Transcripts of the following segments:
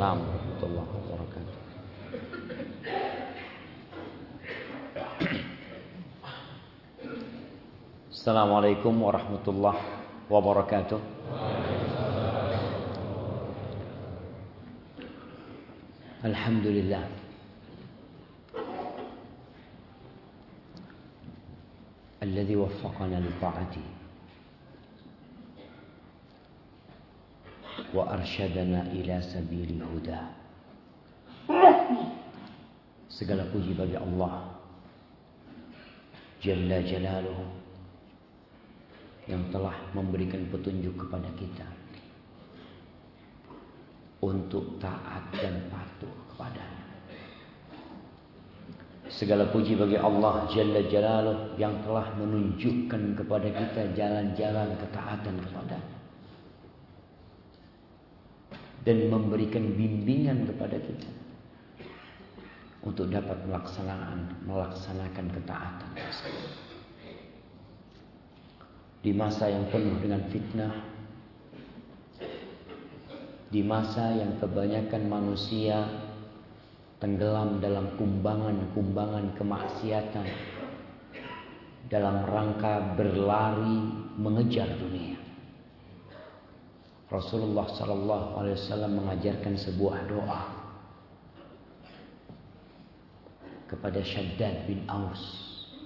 Waalaikumsalam warahmatullahi wabarakatuh. Assalamualaikum warahmatullahi wabarakatuh. Alhamdulillah. Alladzi waffaqana li ta'atihi wa arsyadana ila sabili huda. Segala puji bagi Allah Jalla Jalaluhu yang telah memberikan petunjuk kepada kita untuk taat dan patuh kepadanya. Segala puji bagi Allah Jalla Jalaluhu yang telah menunjukkan kepada kita jalan-jalan ketaatan kepadanya dan memberikan bimbingan kepada kita untuk dapat melaksanakan ketaatan tersebut. Di masa yang penuh dengan fitnah, di masa yang kebanyakan manusia tenggelam dalam kumbangan-kumbangan kemaksiatan dalam rangka berlari mengejar dunia, Rasulullah SAW mengajarkan sebuah doa kepada Shaddad bin Aus.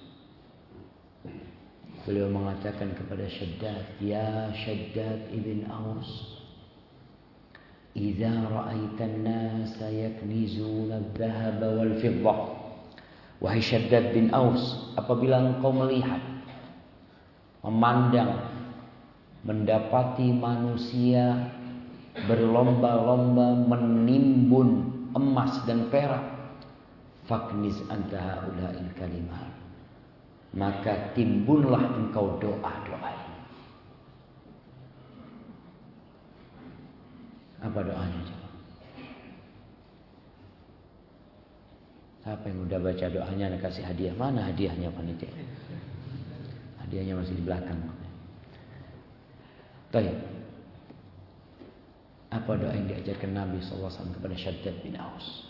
Beliau mengatakan kepada Shaddad, "Ya Shaddad ibn Aus, idza ra'aitan nasa yaknizuna adh-dhahaba wal fiddah." Wahai Shaddad bin Aus, apabila engkau melihat, memandang, mendapati manusia berlomba-lomba menimbun emas dan perak, fakniz anta haula'il kalimat, maka timbunlah engkau doa-doa ini. Apa doanya coba? Siapa yang udah baca doanya dan kasih hadiah? Mana hadiahnya panitia? Hadiahnya masih di belakang. Baik. Apa doa yang diajarkan Nabi SAW kepada Shaddad bin Aus?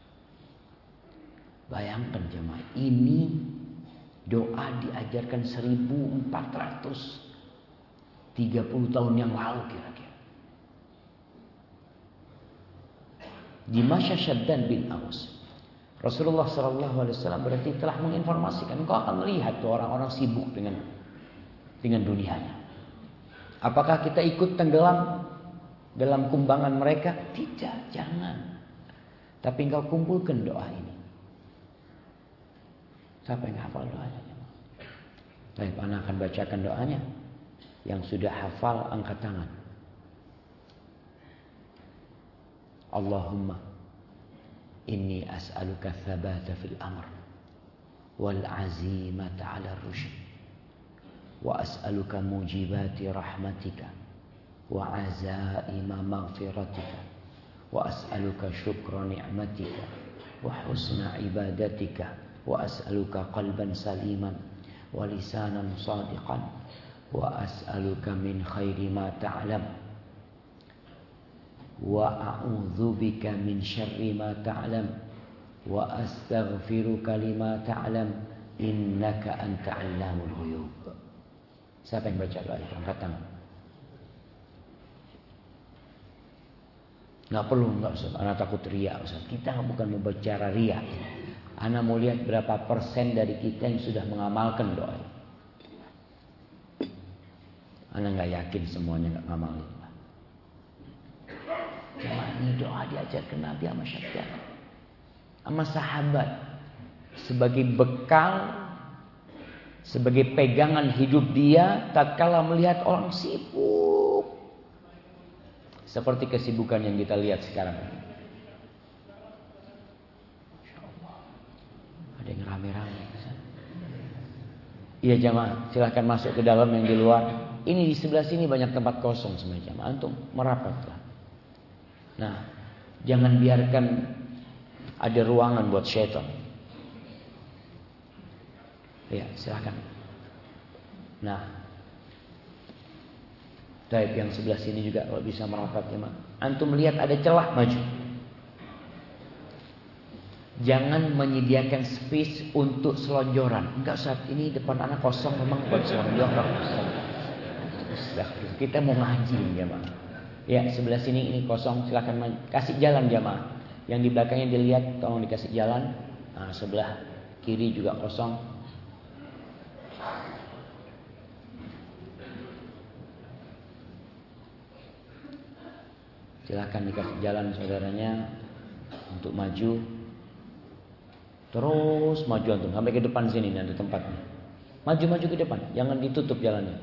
Bayangkan jemaah, ini doa diajarkan 1430 tahun yang lalu kira-kira. Di masa Shaddad bin Aus, Rasulullah SAW berarti telah menginformasikan, engkau akan melihat tuh orang-orang sibuk dengan dunianya. Apakah kita ikut tenggelam dalam kumbangan mereka? Tidak, jangan. Tapi engkau kumpulkan doa ini. Siapa yang hafal doanya? Baik, anak akan bacakan doanya. Yang sudah hafal angkat tangan. Allahumma inni as'aluka thabata fil amr wal azimata ala rusyd wa as'aluka mujibati rahmatika wa azaima maghfiratika wa as'aluka syukra ni'matika wa husna ibadatika wa as'aluka qalban saliman wa lisanan sadiqan wa as'aluka min khairi ma ta'lam wa a'udzubika min syarri ma ta'lam wa astaghfiruka lima ta'lam innaka anta 'allamul ghuyub. Siapa yang baca doa itu? Angkat tangan. Enggak perlu, enggak Ustaz. Anak takut riya, Ustaz. Kita bukan mau bicara riya. Anak mau lihat berapa persen dari kita yang sudah mengamalkan doa ini. Anak enggak yakin semuanya enggak ngamalin. Cuma ini doa diajarkan Nabi sama Shaddad, sama sahabat, sebagai bekal, sebagai pegangan hidup dia tatkala melihat orang sibuk seperti kesibukan yang kita lihat sekarang ini. Insyaallah ada yang rame-rame. Iya jamaah, silahkan masuk ke dalam, yang di luar. Ini di sebelah sini banyak tempat kosong sebenarnya jamaah. Antum merapatlah. Nah, jangan biarkan ada ruangan buat syaitan. Ya, silakan. Nah, Taib yang sebelah sini juga kalau bisa merapat ya, Mak. Antum melihat ada celah, maju. Jangan menyediakan space untuk selonjoran. Enggak, saat ini depan anak kosong memang buat selonjoran. Kita mau ngaji jamaah. Ya, sebelah sini ini kosong, silakan kasih jalan jamaah. Yang di belakangnya dilihat, tolong dikasih jalan. Nah, sebelah kiri juga kosong. Silakan dikasih jalan saudaranya untuk maju. Terus maju antum sampai ke depan sini nanti tempatnya. Maju ke depan, jangan ditutup jalannya.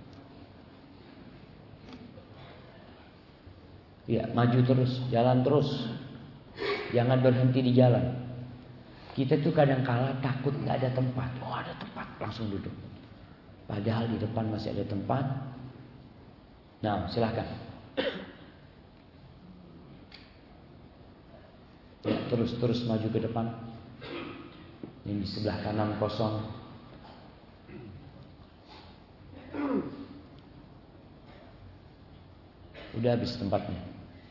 Ya, maju terus, jalan terus. Jangan berhenti di jalan. Kita tuh kadang kala takut nggak ada tempat. Oh, ada tempat, langsung duduk. Padahal di depan masih ada tempat. Nah, silakan. Ya, terus maju ke depan. Ini di sebelah kanan kosong. Udah habis tempatnya.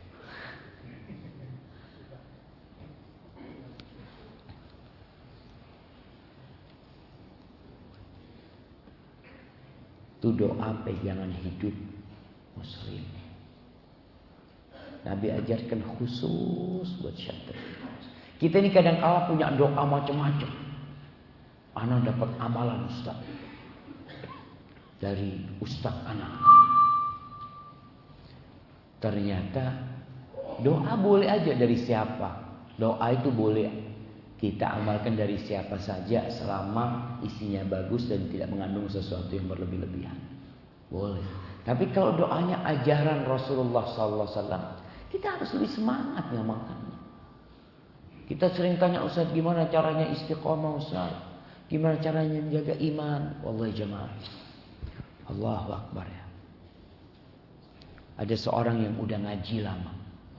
Itu doa pegangan hidup muslim. Nabi ajarkan khusus buat syair. Kita ini kadang kala punya doa macam-macam. Ana dapat amalan Ustaz dari Ustaz Ana. Ternyata doa boleh aja dari siapa. Doa itu boleh kita amalkan dari siapa saja selama isinya bagus dan tidak mengandung sesuatu yang berlebih-lebihan. Boleh. Tapi kalau doanya ajaran Rasulullah SAW, kita harus lebih semangat ngamalkannya. Kita sering tanya, Ustaz, gimana caranya istiqomah, Ustaz? Gimana caranya menjaga iman? Wallahi jamaah, Allahu Akbar ya. Ada seorang yang udah ngaji lama.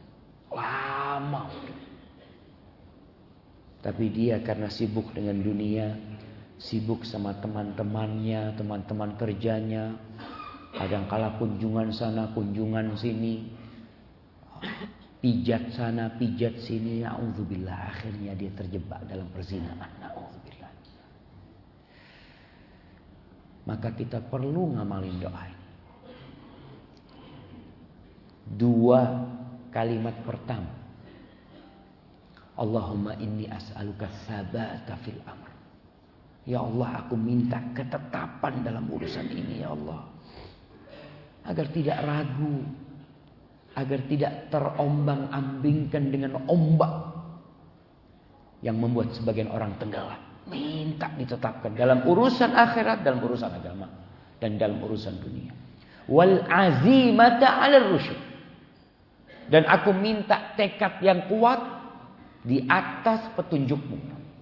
Tapi dia karena sibuk dengan dunia, sibuk sama teman-temannya, teman-teman kerjanya, kadang-kala kunjungan sana, kunjungan sini, pijat sana, pijat sini, na'udzubillah. Akhirnya dia terjebak dalam perzinahan, na'udzubillah. Maka kita perlu ngamalin doa ini. 2 kalimat pertama, Allahumma inni as'aluka sabata fil amr. Ya Allah, aku minta ketetapan dalam urusan ini ya Allah, agar tidak ragu, agar tidak terombang-ambingkan dengan ombak yang membuat sebagian orang tenggelam. Minta ditetapkan dalam urusan akhirat, dalam urusan agama, dan dalam urusan dunia. Wal azimata 'alal rusyd. Dan aku minta tekad yang kuat di atas petunjukmu.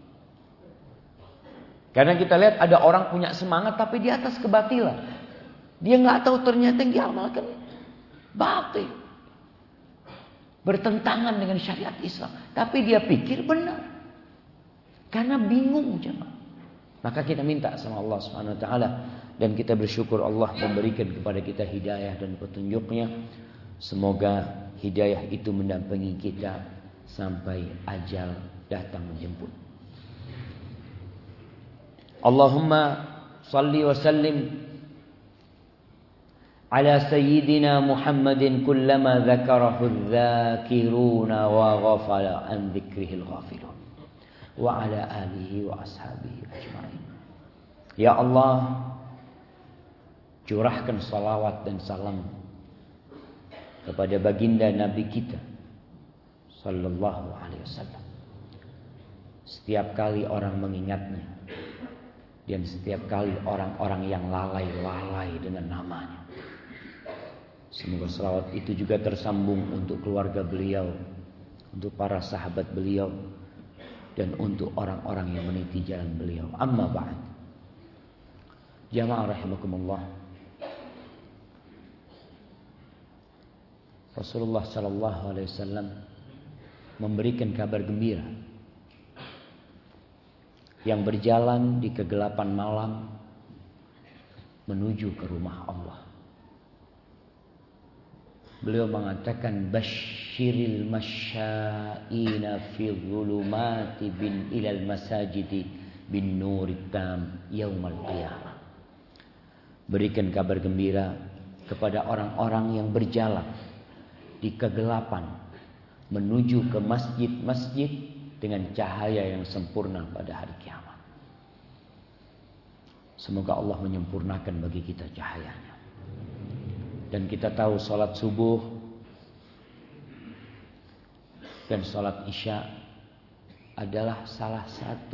Karena kita lihat ada orang punya semangat tapi di atas kebatilan. Dia nggak tahu ternyata yang diamalkan batil, bertentangan dengan syariat Islam. Tapi dia pikir benar. Karena bingung jemaah. Maka kita minta sama Allah Subhanahu wa taala dan kita bersyukur Allah memberikan kepada kita hidayah dan petunjuknya. Semoga hidayah itu mendampingi kita sampai ajal datang menjemput. Allahumma salli wa sallim ala sayyidina Muhammadin kullama dzakarahu adh-dzakiruna wa ghafala an dzikrihil ghafilun wa ala alihi wa ashabihi ajma'in. Ya Allah, curahkan salawat dan salam kepada baginda Nabi kita sallallahu alaihi wasallam. Setiap kali orang mengingatnya dan setiap kali orang-orang yang lalai dengan namanya, semoga salawat itu juga tersambung untuk keluarga beliau, untuk para sahabat beliau, dan untuk orang-orang yang meniti jalan beliau. Amma ba'd. Jamaah rahimakumullah. Rasulullah sallallahu alaihi wasallam memberikan kabar gembira yang berjalan di kegelapan malam menuju ke rumah Allah. Beliau mengatakan basyiril masya'ina fi dhulumati bin ilal masajidi bin nurit tam yaumal qiyamah. Berikan kabar gembira kepada orang-orang yang berjalan di kegelapan menuju ke masjid-masjid dengan cahaya yang sempurna pada hari kiamat. Semoga Allah menyempurnakan bagi kita cahayanya. Dan kita tahu salat subuh dan salat isya adalah salah satu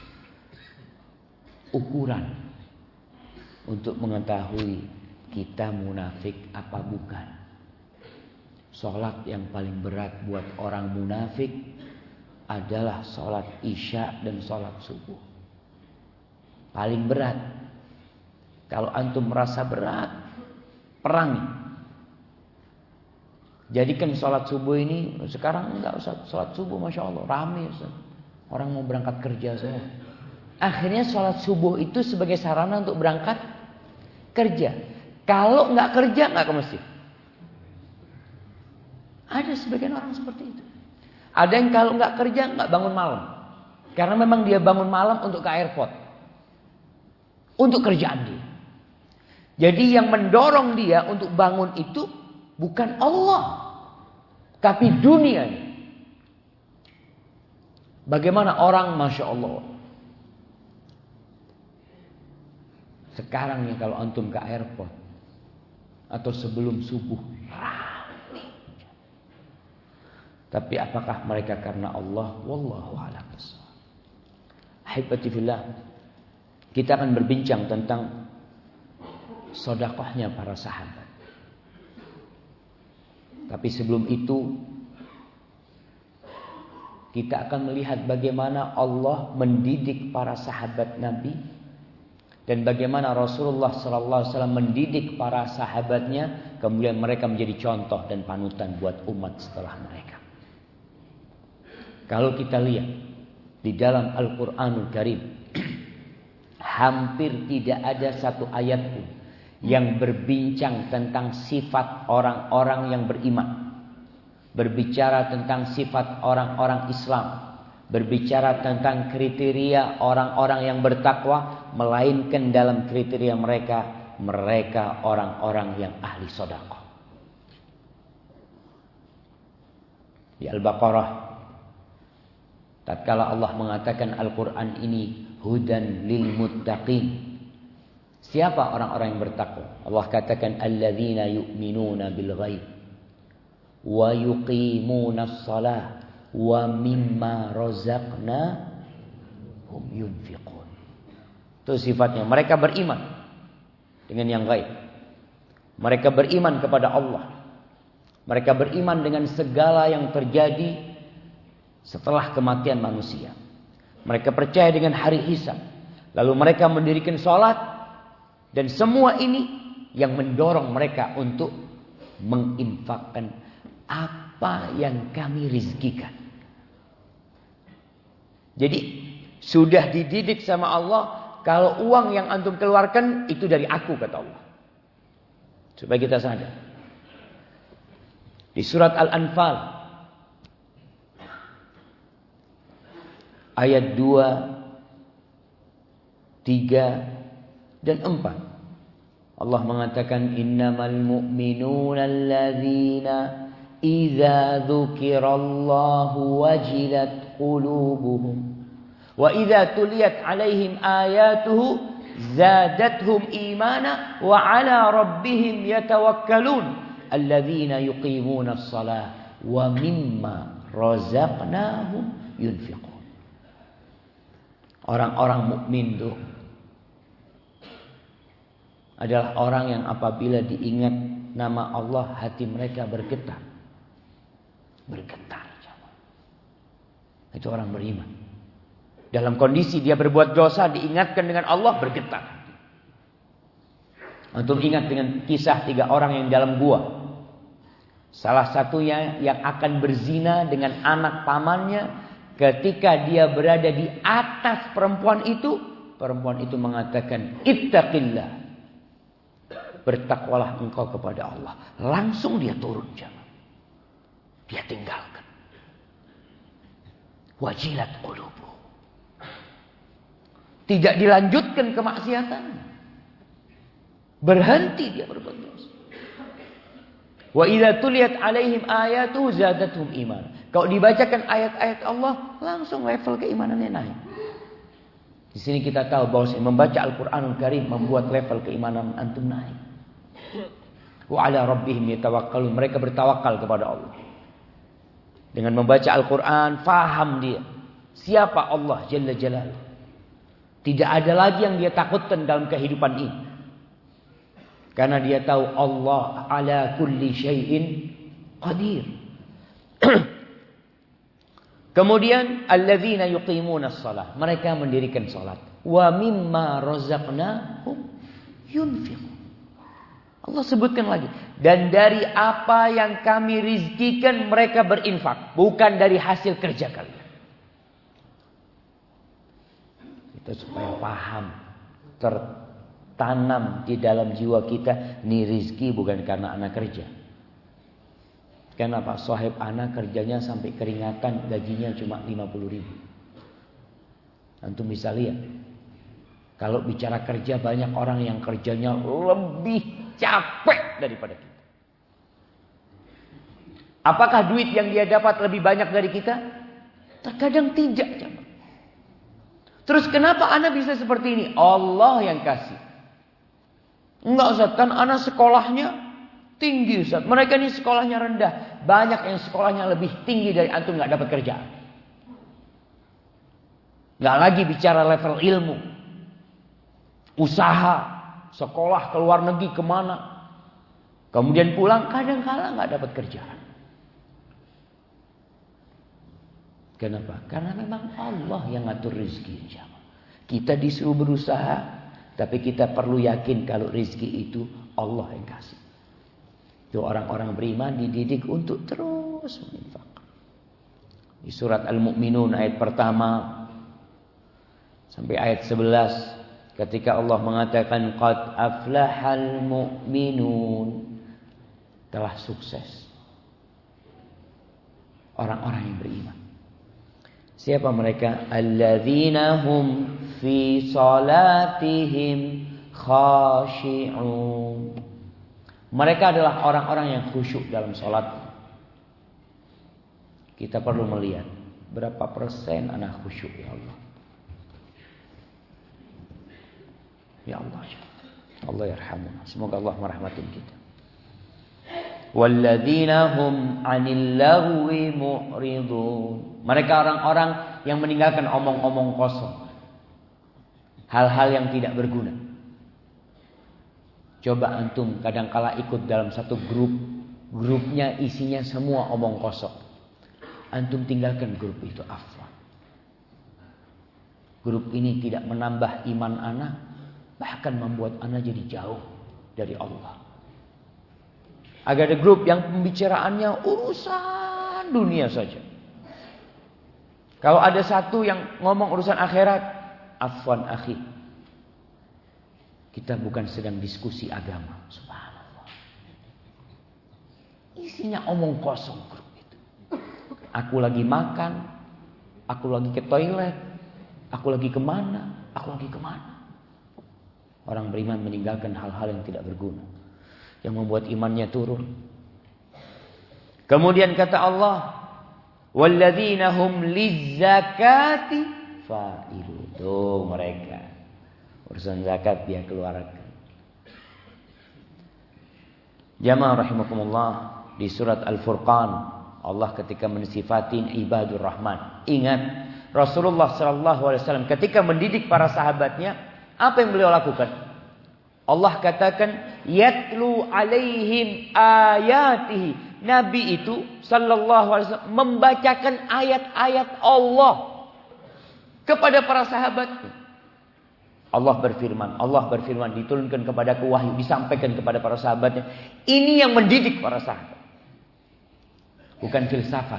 ukuran untuk mengetahui kita munafik apa bukan. Salat yang paling berat buat orang munafik adalah salat isya dan salat subuh. Paling berat. Kalau antum merasa berat, perangi. Jadikan sholat subuh ini, sekarang enggak usah sholat subuh, Masya Allah, rame. Orang mau berangkat kerja semua. Akhirnya sholat subuh itu sebagai sarana untuk berangkat kerja. Kalau enggak kerja, enggak ke masjid. Ada sebagian orang seperti itu. Ada yang kalau enggak kerja, enggak bangun malam. Karena memang dia bangun malam untuk ke airport. Untuk kerjaan dia. Jadi yang mendorong dia untuk bangun itu bukan Allah, tapi dunia. Bagaimana orang, Masya Allah, sekarang nih kalau antum ke airport atau sebelum subuh rame. Tapi apakah mereka karena Allah? Wallahu a'lam bishawab. Ahibati fillah, kita akan berbincang tentang sedekahnya para sahabat. Tapi sebelum itu kita akan melihat bagaimana Allah mendidik para sahabat Nabi dan bagaimana Rasulullah SAW mendidik para sahabatnya, kemudian mereka menjadi contoh dan panutan buat umat setelah mereka. Kalau kita lihat di dalam Al-Quranul Karim, hampir tidak ada satu ayat pun yang berbincang tentang sifat orang-orang yang beriman, berbicara tentang sifat orang-orang Islam, berbicara tentang kriteria orang-orang yang bertakwa, melainkan dalam kriteria mereka orang-orang yang ahli sedekah. Di Al-Baqarah, tatkala Allah mengatakan Al-Quran ini hudan lil muttaqin. Siapa orang-orang yang bertakwa? Allah katakan alladzina yu'minuna bil ghaib wa yuqimunas shalah wa mimma razaqnahum yunfiqun. Itu sifatnya. Mereka beriman dengan yang gaib. Mereka beriman kepada Allah. Mereka beriman dengan segala yang terjadi setelah kematian manusia. Mereka percaya dengan hari hisab. Lalu mereka mendirikan salat. Dan semua ini yang mendorong mereka untuk menginfakkan apa yang kami rizkikan. Jadi sudah dididik sama Allah, kalau uang yang antum keluarkan itu dari aku, kata Allah. Supaya kita sadar. Di surat Al-Anfal ayat 2, 3 dan 4. Allah mengatakan innamal mu'minuna alladzina idza dzukirallahu wajilat qulubuhum wa idza tuliyat alaihim ayatuhu zadatuhum imana wa ala rabbihim yatawakkalun alladzina yuqimuna as-salah wa mimma razaqnahum yunfiqun. Orang-orang mukmin itu adalah orang yang apabila diingat nama Allah hati mereka bergetar. Bergetar. Itu orang beriman. Dalam kondisi dia berbuat dosa, diingatkan dengan Allah, bergetar. Antum ingat dengan kisah 3 orang yang dalam gua. Salah satunya yang akan berzina dengan anak pamannya. Ketika dia berada di atas perempuan itu mengatakan ittaqillah. bertakwalah engkau kepada Allah. Langsung dia turun, jemaah. Dia tinggalkan. Wajilat qulubuh. Tidak dilanjutkan kemaksiatan. Berhenti dia berbuat dosa. Wa idza tuliyat alaihim ayatu zadatuhum iman. Kalau dibacakan ayat-ayat Allah, langsung level keimanannya naik. Di sini kita tahu bahwa membaca Al-Qur'anul Karim membuat level keimanan antum naik. Wa ala rabbihim yatawakkalun. Mereka bertawakal kepada Allah. Dengan membaca Al-Quran, faham dia siapa Allah Jalla Jalaluh. Tidak ada lagi yang dia takutkan dalam kehidupan ini. Karena dia tahu Allah ala kulli syai'in qadir. Kemudian alladzina yuqimunas shalah. Mereka mendirikan salat. Wa mimma razaqnahum yunfiqun. Allah sebutkan lagi. Dan dari apa yang kami rizkikan mereka berinfak. Bukan dari hasil kerja kalian. Itu supaya paham. Tertanam di dalam jiwa kita. Ini rizki bukan karena anak kerja. Kenapa? Sahib anak kerjanya sampai keringatan. Gajinya cuma 50.000. Antum bisa lihat. Kalau bicara kerja, banyak orang yang kerjanya lebih capek daripada kita. Apakah duit yang dia dapat lebih banyak dari kita? Terkadang tidak. Terus kenapa anak bisa seperti ini? Allah yang kasih. Enggak Ustaz, kan anak sekolahnya tinggi Ustaz. Mereka ini sekolahnya rendah. Banyak yang sekolahnya lebih tinggi dari antum gak dapat kerjaan. Gak lagi bicara level ilmu. Usaha. Sekolah ke luar negeri kemana. Kemudian pulang kadang-kala gak dapat kerjaan. Kenapa? Karena memang Allah yang ngatur rezeki. Kita disuruh berusaha. Tapi kita perlu yakin kalau rezeki itu Allah yang kasih. Itu orang-orang beriman dididik untuk terus menginfak. Di surat Al-Mu'minun ayat pertama sampai ayat 11. Ketika Allah mengatakan qad aflahal mu'minun. Telah sukses orang-orang yang beriman. Siapa mereka? Alladzina hum fi salatihim khashi'un. Mereka adalah orang-orang yang khusyuk dalam salat. Kita perlu melihat berapa persen anak khusyuk ya Allah. Ya Allah. Allah yarhamuna. Semoga Allah merahmati kita. Walladzina hum 'anil lagwi mu'ridun. Mereka orang-orang yang meninggalkan omong-omong kosong. Hal-hal yang tidak berguna. Coba antum kadangkala ikut dalam satu grup. Grupnya isinya semua omong kosong. Antum tinggalkan grup itu, afwan. Grup ini tidak menambah iman anak. Bahkan membuat anak jadi jauh dari Allah. Agar ada grup yang pembicaraannya urusan dunia saja. Kalau ada satu yang ngomong urusan akhirat, afwan akhi. Kita bukan sedang diskusi agama. Subhanallah. Isinya omong kosong grup itu. Aku lagi makan. Aku lagi ke toilet. Aku lagi kemana. Aku lagi kemana. Orang beriman meninggalkan hal-hal yang tidak berguna. Yang membuat imannya turun. Kemudian kata Allah. Walladzina hum lizzakati fa'ilun. Tuh mereka. Urusan zakat dia keluarkan. Jamaah rahimakumullah. Di surat Al-Furqan. Allah ketika mensifatin ibadur rahman. Ingat. Rasulullah SAW ketika mendidik para sahabatnya. Apa yang beliau lakukan? Allah katakan. Yatlu alaihim ayatihi. Nabi itu SAW membacakan ayat-ayat Allah. Kepada para sahabatnya. Allah berfirman diturunkan kepadaku wahyu, disampaikan kepada para sahabatnya. Ini yang mendidik para sahabat. Bukan filsafat.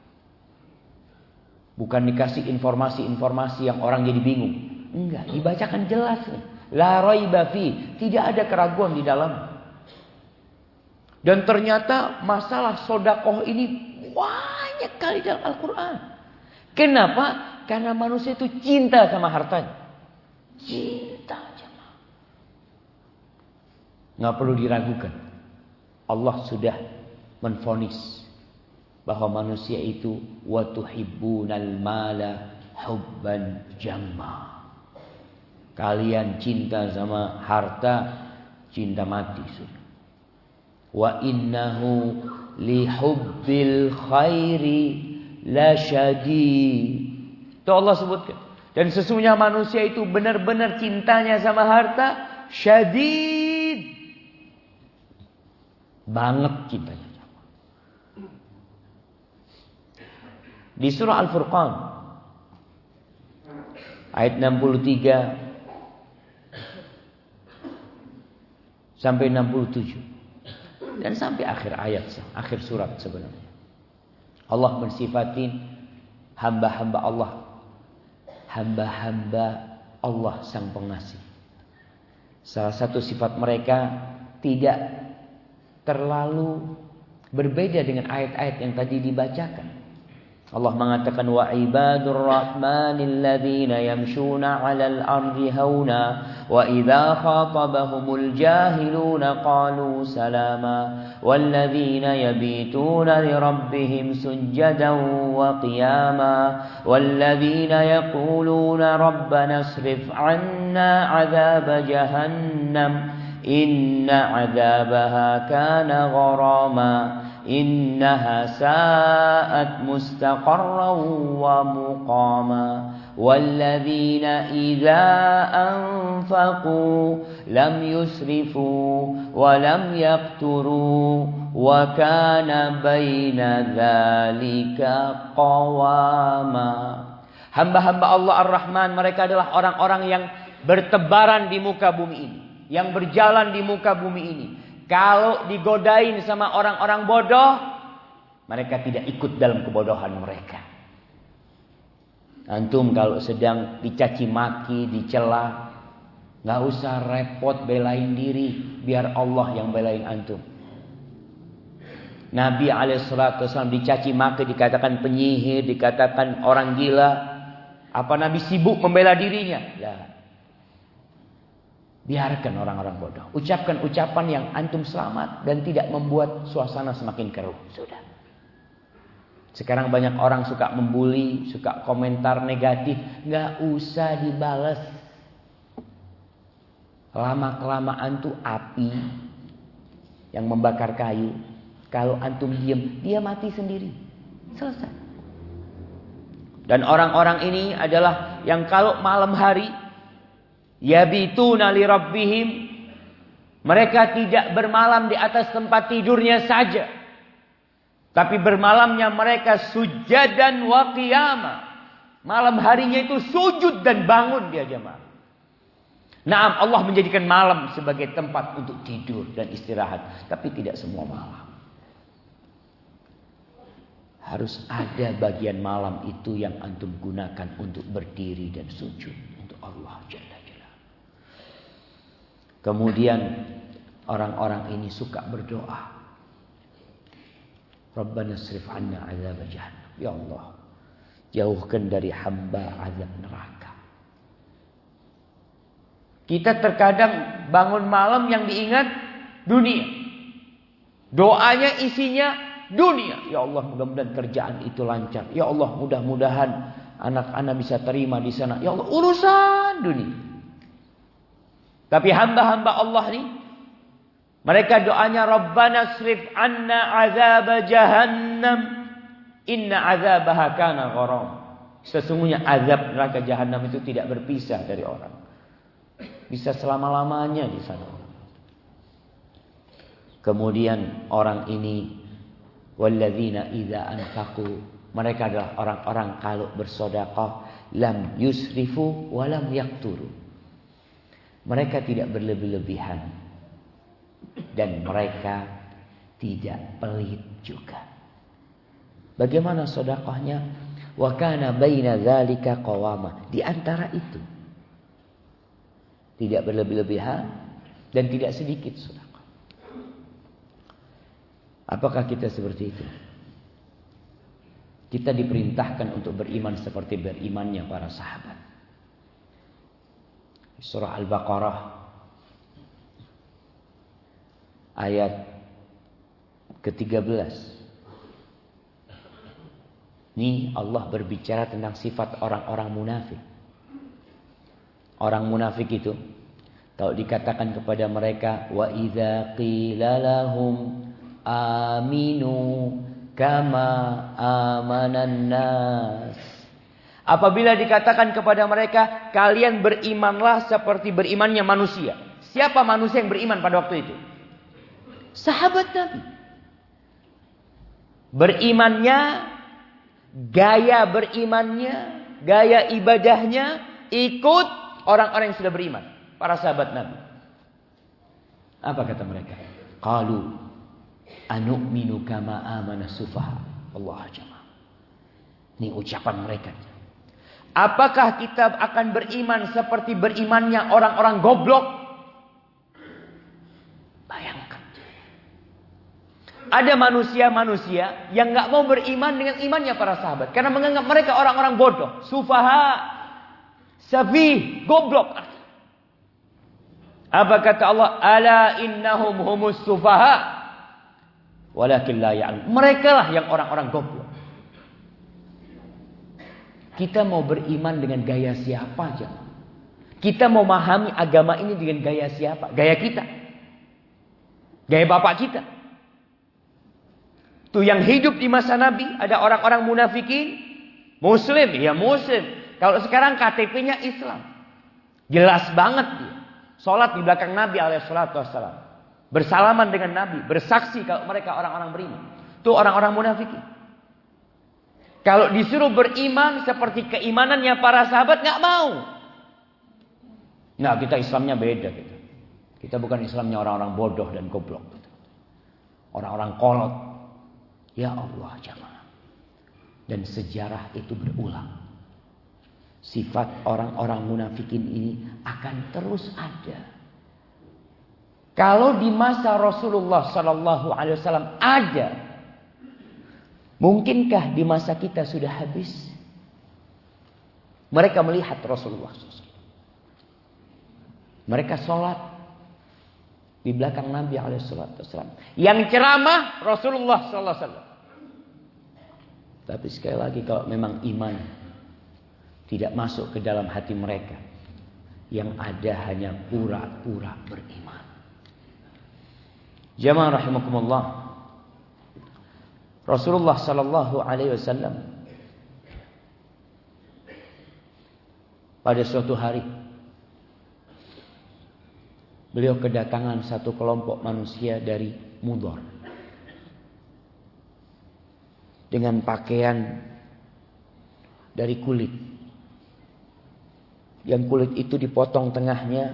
Bukan dikasih informasi-informasi yang orang jadi bingung. Enggak, dibacakan jelas nih. La raiba fi, tidak ada keraguan di dalam. Dan ternyata masalah sodakoh ini banyak kali dalam Al-Quran. Kenapa? Karena manusia itu cinta sama hartanya. Cinta aja. Nggak perlu diragukan. Allah sudah menvonis bahwa manusia itu wa tuhibbunal mala hubban jamma. Kalian cinta sama harta, cinta mati sudah. Wa innahu li hubbil khairi la syadid. Itu Allah sebutkan. Dan sesungguhnya manusia itu benar-benar cintanya sama harta syadid. Banget cintanya. Di surah Al-Furqan ayat 63 sampai 67 dan sampai akhir ayat, akhir surat sebenarnya. Allah mensifatin hamba-hamba Allah. Hamba-hamba Allah Sang Pengasih. Salah satu sifat mereka tidak terlalu berbeda dengan ayat-ayat yang tadi dibacakan. Allah mengatakan wa ibadur rahmanil ladzina yamshuna 'alal ardi hauna wa idza khatabahumul jahiluna qalu salama wal ladzina yabituna li rabbihim sujadan wa qiyama wal ladzina yaquluna rabbana asrif 'anna 'adzab jahannam inna 'adzabaha kana gharama innaha sa'at mustaqarran wa muqama walladzina idza anfaqu lam yusrifu wa lam yaqturu wa kana baina dzalika qawama. Hamba-hamba Allah Ar-Rahman, mereka adalah orang-orang yang bertebaran di muka bumi ini, yang berjalan di muka bumi ini. Kalau digodain sama orang-orang bodoh, mereka tidak ikut dalam kebodohan mereka. Antum kalau sedang dicaci maki, dicela, nggak usah repot belain diri, biar Allah yang belain antum. Nabi alaihissalam dicaci maki, dikatakan penyihir, dikatakan orang gila. Apa Nabi sibuk membela dirinya? Lah. Biarkan orang-orang bodoh. Ucapkan ucapan yang antum selamat dan tidak membuat suasana semakin keruh. Sudah. Sekarang banyak orang suka membuli, suka komentar negatif. Nggak usah dibalas. Lama-kelamaan tuh api yang membakar kayu. Kalau antum diam, dia mati sendiri. Selesai. Dan orang-orang ini adalah yang kalau malam hari yabituna li rabbihim, mereka tidak bermalam di atas tempat tidurnya saja, tapi bermalamnya mereka sujadan wa qiyama. Malam harinya itu sujud dan bangun dia jemaah. Naam, Allah menjadikan malam sebagai tempat untuk tidur dan istirahat, tapi tidak semua malam. Harus ada bagian malam itu yang antum gunakan untuk berdiri dan sujud untuk Allah Jalla. Kemudian orang-orang ini suka berdoa. Rabbana asrif 'anna 'adzab jahannam. Ya Allah, jauhkan dari hamba azab neraka. Kita terkadang bangun malam yang diingat dunia. Doanya isinya dunia. Ya Allah, mudah-mudahan kerjaan itu lancar. Ya Allah, mudah-mudahan anak-anak bisa terima di sana. Ya Allah, urusan dunia. Tapi hamba-hamba Allah ini, mereka doanya Rabbana asrif 'anna 'adzab jahannam inna 'adzabaha kana gharam. Sesungguhnya azab neraka jahanam itu tidak berpisah dari orang. Bisa selama-lamanya di sana. Kemudian orang ini walladzina idza anfaqu, mereka adalah orang-orang kalau bersedekah lam yusrifu wa lam yaqturu. Mereka tidak berlebih-lebihan dan mereka tidak pelit juga. Bagaimana sedekahnya? Wa kana baina dzalika qawama. Di antara itu tidak berlebih-lebihan dan tidak sedikit sedekah. Apakah kita seperti itu? Kita diperintahkan untuk beriman seperti berimannya para sahabat. Surah Al-Baqarah ayat ke-13. Ini Allah berbicara tentang sifat orang-orang munafik. Orang munafik itu, kalau dikatakan kepada mereka, wa idza qila lahum aminu kama amanan nas. Apabila dikatakan kepada mereka, kalian berimanlah seperti berimannya manusia. Siapa manusia yang beriman pada waktu itu? Sahabat Nabi. Berimannya, gaya berimannya, gaya ibadahnya ikut orang-orang yang sudah beriman, para sahabat Nabi. Apa kata mereka? Qalu anu'minu kama amana sufaha. Allah jamaah. Ini ucapan mereka. Apakah kita akan beriman seperti berimannya orang-orang goblok? Bayangkan. Ada manusia-manusia yang gak mau beriman dengan imannya para sahabat. Karena menganggap mereka orang-orang bodoh. Sufaha. Safih. Goblok. Apa kata Allah? Ala innahum humus sufaha. Walakin la ya'lam. Mereka lah yang orang-orang goblok. Kita mau beriman dengan gaya siapa aja? Kita mau memahami agama ini dengan gaya siapa? Gaya kita. Gaya bapak kita. Tuh yang hidup di masa Nabi, ada orang-orang munafikin, Muslim, ya Muslim. Kalau sekarang KTP-nya Islam. Jelas banget dia. Sholat di belakang Nabi alaihissalatu wassalam. Bersalaman dengan Nabi. Bersaksi kalau mereka orang-orang beriman. Itu orang-orang munafikin. Kalau disuruh beriman seperti keimanannya para sahabat, gak mau. Nah, kita Islamnya beda. Kita bukan Islamnya orang-orang bodoh dan goblok. Orang-orang kolot. Ya Allah jamaah. Dan sejarah itu berulang. Sifat orang-orang munafikin ini akan terus ada. Kalau di masa Rasulullah SAW ada, mungkinkah di masa kita sudah habis? Mereka melihat Rasulullah SAW. Mereka sholat di belakang Nabi SAW. Yang ceramah Rasulullah SAW. Tapi sekali lagi, kalau memang iman tidak masuk ke dalam hati mereka, yang ada hanya pura-pura beriman. Jamaah rahimakumullah. Rasulullah sallallahu alaihi wasallam pada suatu hari beliau kedatangan satu kelompok manusia dari Mudhar dengan pakaian dari kulit. Yang kulit itu dipotong tengahnya,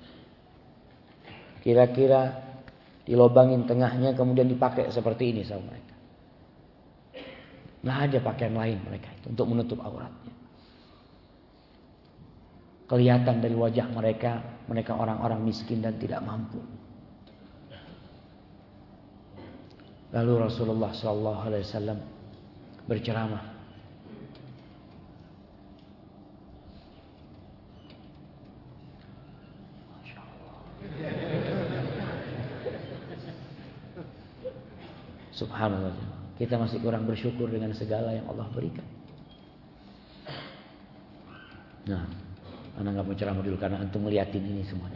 kira-kira dilobangin tengahnya, kemudian dipakai seperti ini sama mereka. Nggak ada pakaian lain mereka itu untuk menutup auratnya. Kelihatan dari wajah mereka, mereka orang-orang miskin dan tidak mampu. Lalu Rasulullah SAW berceramah. Subhanallah. Kita masih kurang bersyukur dengan segala yang Allah berikan. Nah, anak nggak mau ceramah dulu karena antum ngeliatin ini semuanya.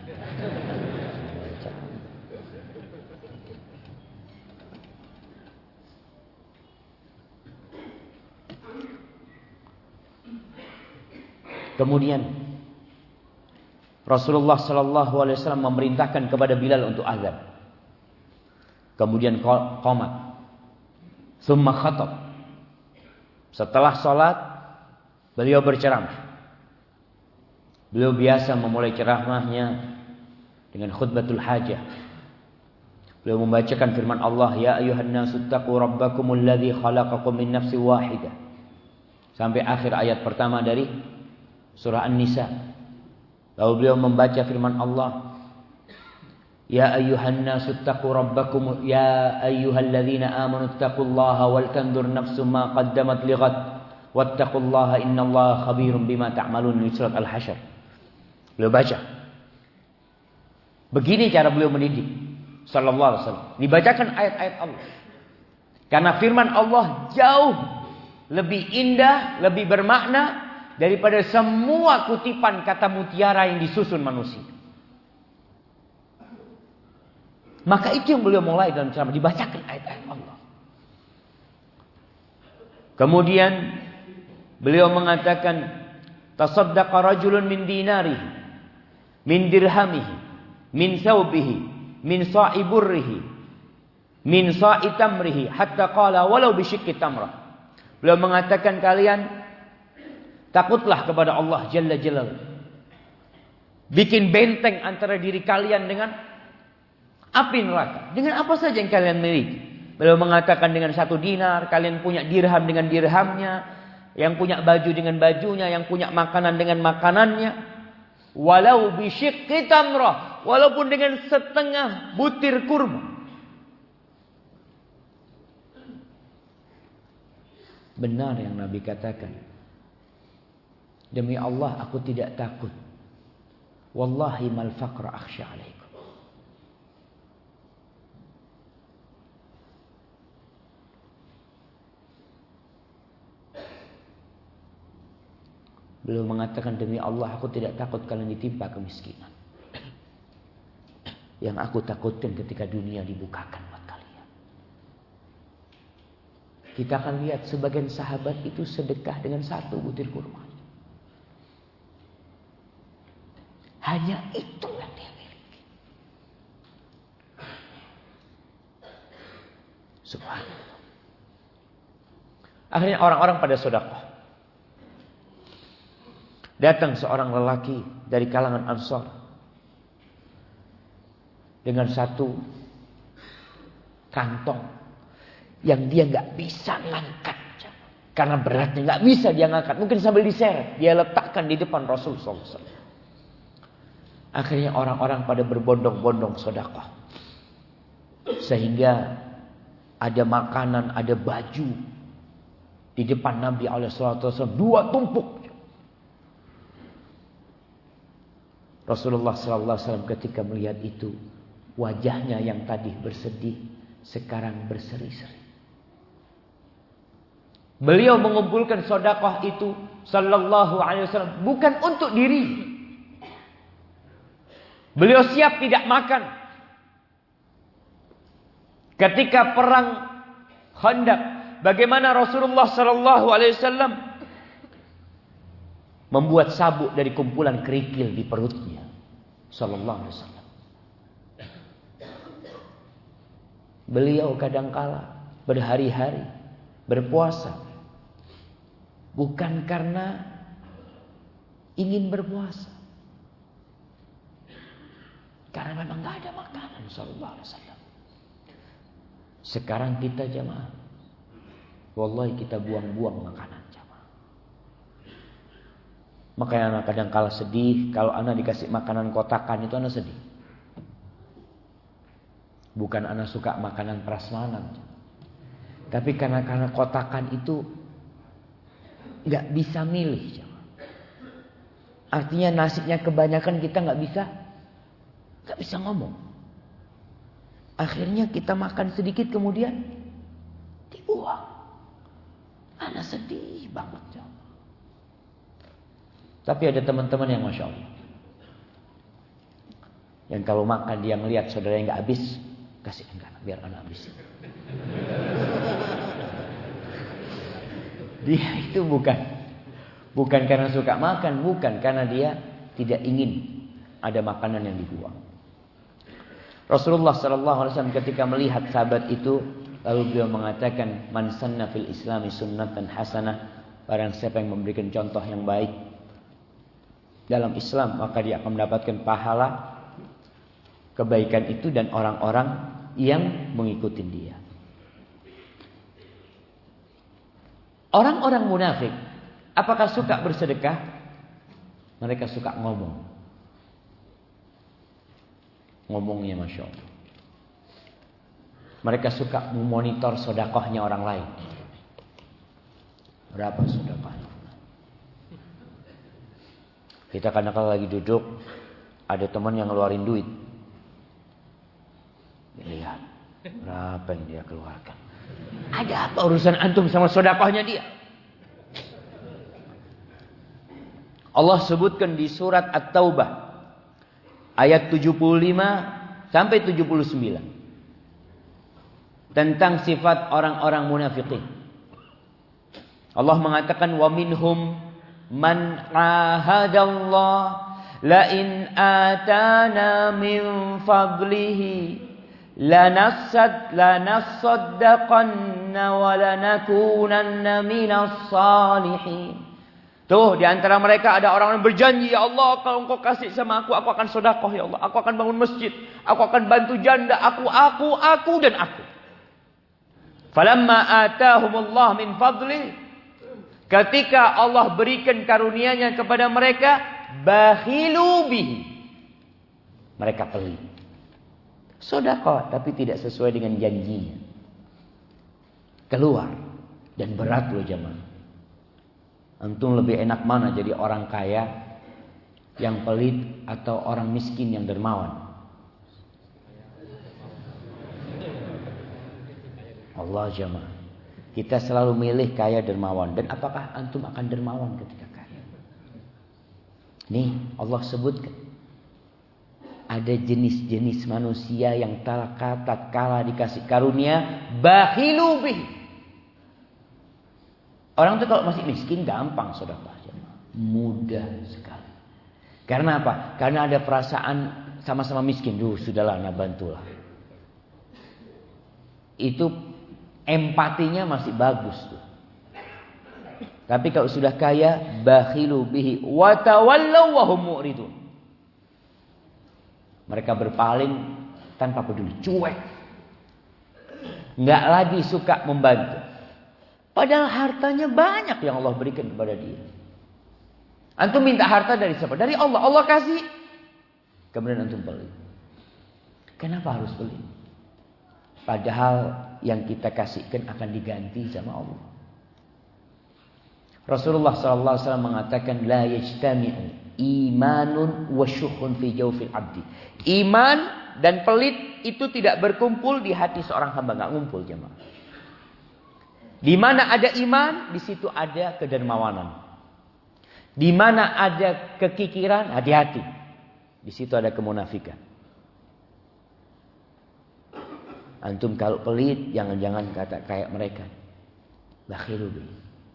Kemudian Rasulullah SAW memerintahkan kepada Bilal untuk azan. Kemudian qomat. Summa khatab. Setelah sholat, beliau berceramah. Beliau biasa memulai ceramahnya dengan khutbatul hajah. Beliau membacakan firman Allah, Ya ayuhan nasu taqu rabbakumul ladzi khalaqakum min nafsin wahidah. Sampai akhir ayat pertama dari surah An-Nisa. Lalu beliau membaca firman Allah, Ya ayyuhan nasu taqu rabbakum ya ayyuhalladzina amanu taqullaha wal tanzur nafsum ma qaddamat lighad wattaqullaha innallaha khabirum bima ta'malun. Surat Al-Hasyr. Beliau baca. Begini cara beliau mendidik sallallahu alaihi wasallam. Dibacakan ayat-ayat Allah. Karena firman Allah jauh lebih indah, lebih bermakna daripada semua kutipan kata mutiara yang disusun manusia. Maka itu yang beliau mulai dalam ceramah, dibacakan ayat-ayat Allah. Kemudian beliau mengatakan, tasaddaqa rajulun min dinarihi, min dirhamihi, min thawbihi, min sa'i burrihi, min sa'i tamrihi, hatta qala walau bisyikki tamrah. Beliau mengatakan, kalian takutlah kepada Allah Jalla Jalaluhu. Bikin benteng antara diri kalian dengan api neraka. Dengan apa saja yang kalian miliki. Beliau mengatakan dengan 1 dinar. Kalian punya dirham dengan dirhamnya. Yang punya baju dengan bajunya. Yang punya makanan dengan makanannya. Walau bisyikki tamrah. Walaupun dengan setengah butir kurma. Benar yang Nabi katakan. Demi Allah aku tidak takut. Wallahi mal faqra akhsha alaikum. Beliau mengatakan, demi Allah aku tidak takut kalian ditimpa kemiskinan. Yang aku takutkan ketika dunia dibukakan buat kalian. Kita akan lihat sebagian sahabat itu sedekah dengan 1 butir kurma. Hanya itu yang dia miliki. Subhanallah. Akhirnya orang-orang pada sedekah. Datang seorang lelaki dari kalangan Ansar dengan 1 kantong yang dia nggak bisa ngangkat karena beratnya, nggak bisa dia ngangkat. Mungkin sambil diseret dia letakkan di depan Rasul sallallahu alaihi wasallam. Akhirnya orang-orang pada berbondong-bondong sedekah, sehingga ada makanan, ada baju di depan Nabi alaihi wasallam 2 tumpuk. Rasulullah SAW ketika melihat itu, wajahnya yang tadi bersedih sekarang berseri-seri. Beliau mengumpulkan sedekah itu sallallahu alaihi wasallam bukan untuk diri. Beliau siap tidak makan. Ketika perang Khandaq, bagaimana Rasulullah sallallahu alaihi wasallam membuat sabuk dari kumpulan kerikil di perutnya sallallahu alaihi wasallam. Beliau kadangkala berhari-hari berpuasa bukan karena ingin berpuasa, karena memang enggak ada makanan sallallahu alaihi wasallam. Sekarang kita jemaah, wallahi kita buang-buang makanan. Makanya anak kadang-kala sedih kalau anak dikasih makanan kotakan, itu anak sedih. Bukan anak suka makanan prasmanan, tapi karena kotakan itu nggak bisa milih. Artinya nasinya kebanyakan kita nggak bisa ngomong. Akhirnya kita makan sedikit kemudian dibuang. Anak sedih banget. Tapi ada teman-teman yang Masya Allah, yang kalau makan dia melihat saudaranya nggak habis, kasih enggak, biar anak habisin. Dia itu bukan karena suka makan, bukan karena dia tidak ingin ada makanan yang dibuang. Rasulullah SAW ketika melihat sahabat itu, lalu beliau mengatakan, man sanna fil islami sunnatan hasanah, barang siapa yang memberikan contoh yang baik dalam Islam, maka dia akan mendapatkan pahala kebaikan itu dan orang-orang yang mengikuti dia. Orang-orang munafik, apakah suka bersedekah? Mereka suka ngomong. Ngomongnya Masya Allah. Mereka suka memonitor sedekahnya orang lain. Berapa sedekahnya? Kita kadang-kadang lagi duduk, ada teman yang ngeluarin duit. Lihat, berapa yang dia keluarkan. Ada apa urusan antum sama sedekahnya dia? Allah sebutkan di surat At-Taubah ayat 75 sampai 79 tentang sifat orang-orang munafikin. Allah mengatakan wa minhum man ahadallah la in atana min fadlihi lanasaddaqanna wa lanakunanna minas salihin. Tuh, di antara mereka ada orang yang berjanji, ya Allah, kalau Engkau kasih sama aku akan sedekah ya Allah. Aku akan bangun masjid, aku akan bantu janda, aku dan aku. Falamma atahumullah min fadli, ketika Allah berikan karunia-Nya kepada mereka, bakhilu bihi. Mereka pelit. Sedekah tapi tidak sesuai dengan janjinya. Keluar dan berat loh jemaah. Antum lebih enak mana jadi orang kaya yang pelit atau orang miskin yang dermawan? Allah jemaah. Kita selalu milih kaya dermawan. Dan apakah antum akan dermawan ketika kaya? Nih Allah sebutkan. Ada jenis-jenis manusia yang tatkala dikasih karunia bakhilu bih. Orang itu kalau masih miskin gampang sedekah. Mudah sekali. Karena apa? Karena ada perasaan sama-sama miskin. Sudahlah, nah bantulah. Itu empatinya masih bagus tuh. Tapi kalau sudah kaya, bakhilu bihi wa tawallaw wa hum mu'ridun. Mereka berpaling tanpa peduli, cuek. Enggak lagi suka membantu. Padahal hartanya banyak yang Allah berikan kepada dia. Antum minta harta dari siapa? Dari Allah. Allah kasih. Kemudian antum pelit. Kenapa harus pelit? Padahal yang kita kasihkan akan diganti sama Allah. Rasulullah SAW mengatakan la yajtami'u imanun wa syuhun fi jawfil abdi. Iman dan pelit itu tidak berkumpul di hati seorang hamba, enggak ngumpul jemaah. Di mana ada iman, di situ ada kedermawanan. Di mana ada kekikiran, hati-hati. Di situ ada kemunafikan. Antum kalau pelit, jangan-jangan kata kayak mereka. Bakhilu bi.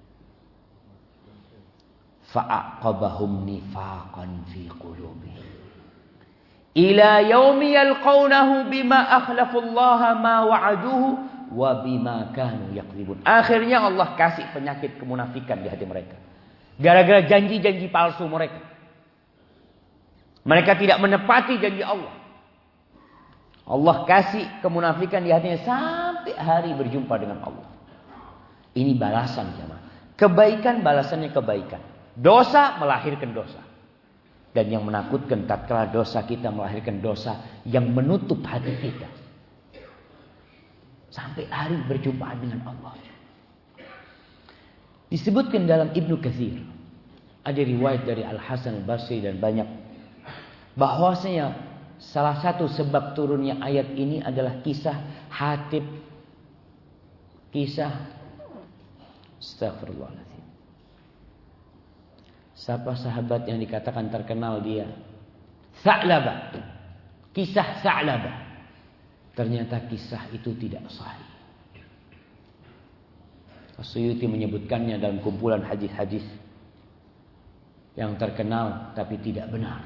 Fa'aqabahum nifaqan fi qulubihim. Ila yaumi yalqawnahu bima akhlafullaha ma wa'aduhu wa bima kanu yakdzibun. Akhirnya Allah kasih penyakit kemunafikan di hati mereka. Gara-gara janji-janji palsu mereka. Mereka tidak menepati janji Allah. Allah kasih kemunafikan di hatinya sampai hari berjumpa dengan Allah. Ini balasan jemaah. Kebaikan balasannya kebaikan. Dosa melahirkan dosa. Dan yang menakutkan tatkala dosa kita melahirkan dosa yang menutup hati kita. Sampai hari berjumpa dengan Allah. Disebutkan dalam Ibnu Katsir. Ada riwayat dari Al-Hasan Al-Basri dan banyak. Bahwasanya salah satu sebab turunnya ayat ini adalah kisah Hatib. Astagfirullahaladzim. Siapa sahabat yang dikatakan terkenal dia? Sa'labah. Kisah Sa'labah. Ternyata kisah itu tidak sahih. As-Suyuti menyebutkannya dalam kumpulan hadis-hadis yang terkenal tapi tidak benar.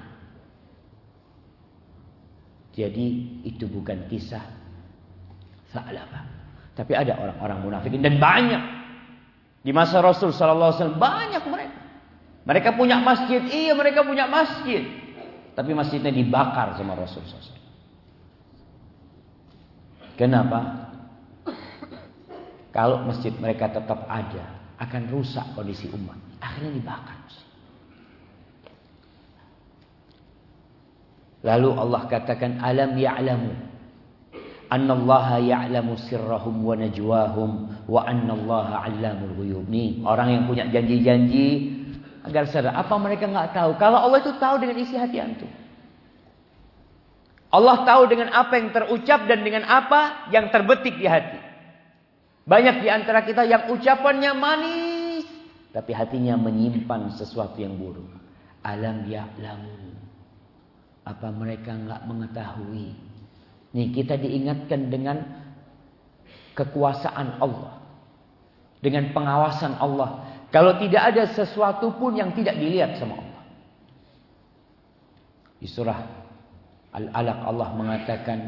Jadi itu bukan kisah Sa'labah. Tapi ada orang-orang munafikin dan banyak di masa Rasul sallallahu alaihi wasallam, banyak mereka. Mereka punya masjid, iya mereka punya masjid. Tapi masjidnya dibakar sama Rasul sallallahu alaihi wasallam. Kenapa? Kalau masjid mereka tetap ada, akan rusak kondisi umat. Akhirnya dibakar. Lalu Allah katakan, alam ya'lamu annallaha ya'lamu sirrahum wa najwahum wa annallaha 'allamul ghuyub. Nih, orang yang punya janji-janji agar sadar. Apa mereka enggak tahu kalau Allah itu tahu dengan isi hati antum? Allah tahu dengan apa yang terucap dan dengan apa yang terbetik di hati. Banyak di antara kita yang ucapannya manis, tapi hatinya menyimpan sesuatu yang buruk. Alam ya'lamu. Apa mereka enggak mengetahui? Nih, kita diingatkan dengan kekuasaan Allah. Dengan pengawasan Allah. Kalau tidak ada sesuatu pun yang tidak dilihat sama Allah. Di surah Al-Alaq Allah mengatakan,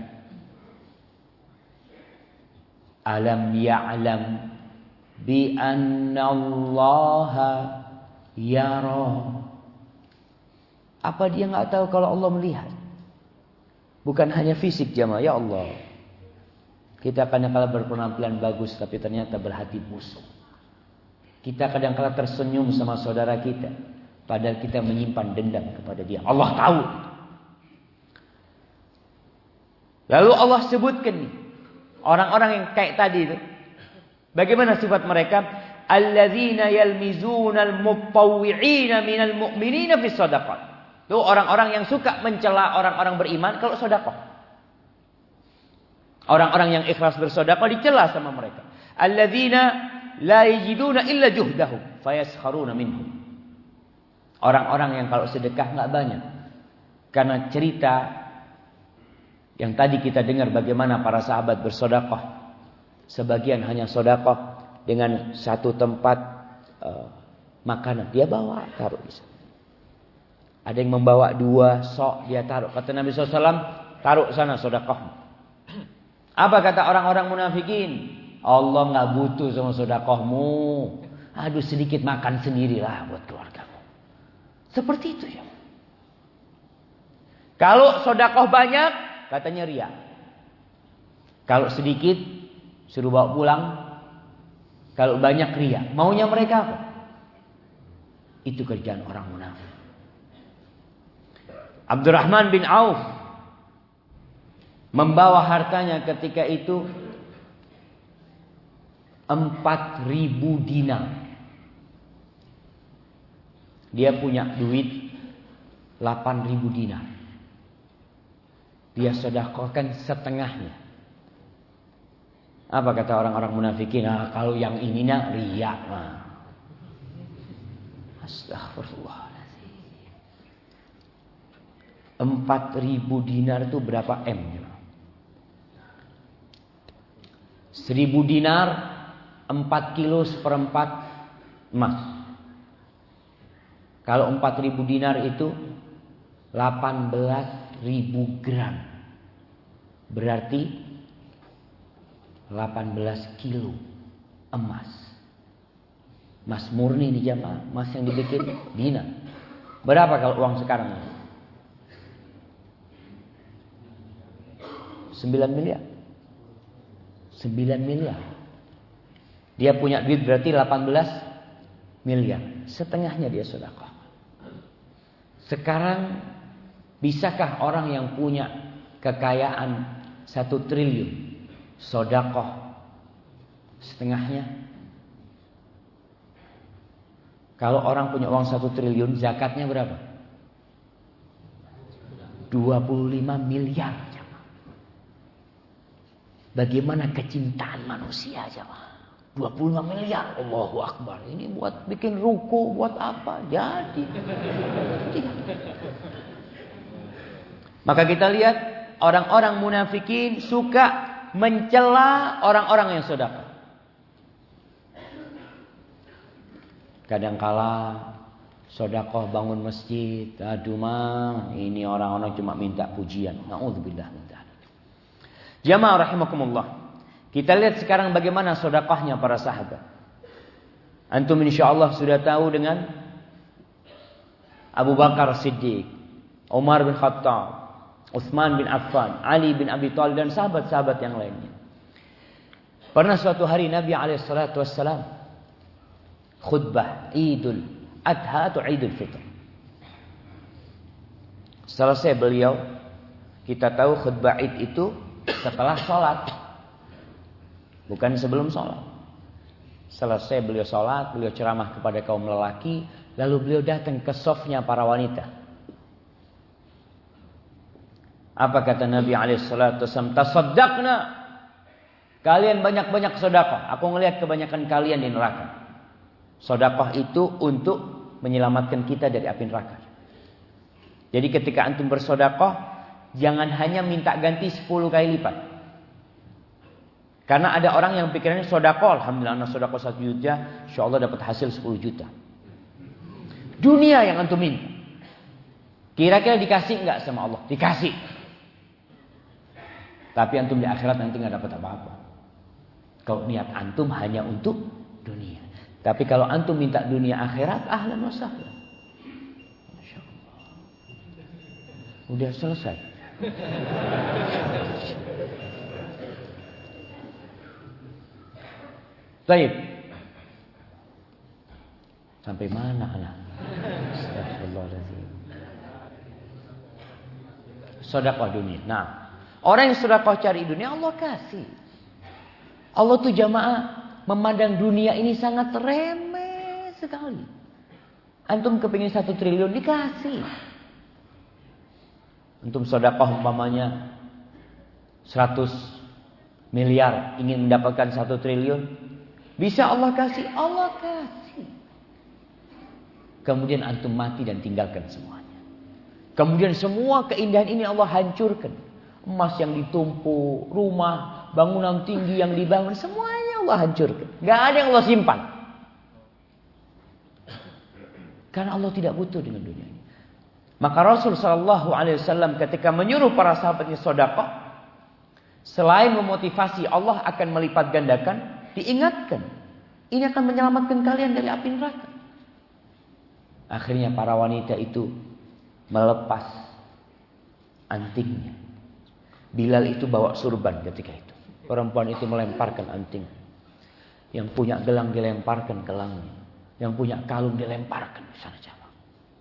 alam ya'lam bi anna Allaha yara. Apa dia enggak tahu kalau Allah melihat? Bukan hanya fisik jamaah, ya Allah. Kita kadang-kala berpenampilan bagus tapi ternyata berhati busuk. Kita kadang-kala tersenyum sama saudara kita padahal kita menyimpan dendam kepada dia. Allah tahu. Lalu Allah sebutkan nih, orang-orang yang kayak tadi itu. Bagaimana sifat mereka? Alladzina yalmizunal mutawwi'ina minal mu'minina fis shadaqat. Itu orang-orang yang suka mencela orang-orang beriman kalau sedekah. Orang-orang yang ikhlas bersedekah dicela sama mereka. Alladzina la yajiduna illa juhdahum fayaskharuna minhum. Orang-orang yang kalau sedekah enggak banyak. Karena cerita yang tadi kita dengar bagaimana para sahabat bersedekah. Sebagian hanya sedekah dengan satu tempat makanan dia bawa taruh di sana. Ada yang membawa 2 sok dia taruh. Kata Nabi SAW, taruh sana sedekah. Apa kata orang-orang munafikin? Allah enggak butuh sama sedekahmu. Aduh, sedikit makan sendirilah buat keluargamu. Seperti itu ya. Kalau sedekah banyak, katanya riya. Kalau sedikit, suruh bawa pulang. Kalau banyak riya. Maunya mereka apa? Itu kerjaan orang munafik. Abdurrahman bin Auf membawa hartanya ketika itu 4.000 dinar. Dia punya duit 8.000 dinar. Dia sedekahkan setengahnya. Apa kata orang-orang munafikin? Nah, kalau yang ininya riya. Nah. Astagfirullah. 4.000 dinar itu berapa M? 1.000 dinar 4 kilo seperempat emas. Kalau 4.000 dinar itu 18.000 gram. Berarti 18 kilo emas. Emas murni nih jamaah. Emas yang dibikin dinar. Berapa kalau uang sekarang? 9 miliar. 9 miliar. Dia punya duit berarti 18 miliar. Setengahnya dia sedekah. Sekarang bisakah orang yang punya kekayaan 1 triliun sedekah setengahnya? Kalau orang punya uang 1 triliun, zakatnya berapa? 25 miliar. Bagaimana kecintaan manusia jemaah? 25 miliar. Allahu Akbar. Ini buat bikin ruku, buat apa? Jadi. Maka kita lihat orang-orang munafikin suka mencela orang-orang yang sedekah. Kadangkala sedekah bangun masjid, aduh mah, ini orang-orang cuma minta pujian. Nauzubillah min dzalik. Jamaah rahimakumullah. Kita lihat sekarang bagaimana sedekahnya para sahabat. Antum insyaallah sudah tahu dengan Abu Bakar Siddiq, Umar bin Khattab, Utsman bin Affan, Ali bin Abi Thalib dan sahabat-sahabat yang lainnya. Pernah suatu hari Nabi SAW khutbah Idul Adha atau Idul Fitr. Selesai beliau Kita tahu khutbah Id itu setelah sholat, bukan sebelum sholat. Selesai beliau sholat, beliau ceramah kepada kaum lelaki, lalu beliau datang ke safnya para wanita. Apa kata Nabi SAW? Tasaddaqna. Kalian banyak-banyak sedekah. Aku ngelihat kebanyakan kalian di neraka. Sedekah itu untuk menyelamatkan kita dari api neraka. Jadi ketika antum bersedekah, jangan hanya minta ganti 10 kali lipat. Karena ada orang yang pikirannya sedekah, alhamdulillah anak sedekah 1 juta, insyaallah dapat hasil 10 juta. Dunia yang antum minta. Kira-kira dikasih enggak sama Allah? Dikasih. Tapi antum di akhirat nanti enggak dapat apa-apa. Kalau niat antum hanya untuk dunia. Tapi kalau antum minta dunia akhirat, ahlan wa sahlan. Masyaallah. Udah selesai. Baik. Sampai mana anak? Astagfirullahaladzim. Sedekah dunia. Nah, orang yang sedekah cari dunia, Allah kasih. Allah tuh jamaah memandang dunia ini sangat remeh sekali. Antum kepingin 1 triliun dikasih. Antum sedekah umpamanya 100 miliar ingin mendapatkan 1 triliun. Bisa Allah kasih? Allah kasih. Kemudian antum mati dan tinggalkan semuanya. Kemudian semua keindahan ini Allah hancurkan. Emas yang ditumpuk, rumah, bangunan tinggi yang dibangun, semuanya Allah hancurkan. Gak ada yang Allah simpan. Karena Allah tidak butuh dengan dunia ini. Maka Rasul SAW ketika menyuruh para sahabatnya sedekah, selain memotivasi Allah akan melipat gandakan, diingatkan, ini akan menyelamatkan kalian dari api neraka. Akhirnya para wanita itu melepas antingnya. Bilal itu bawa surban ketika itu. Perempuan itu melemparkan anting. Yang punya gelang dilemparkan ke langit. Yang punya kalung dilemparkan di sana jamaah.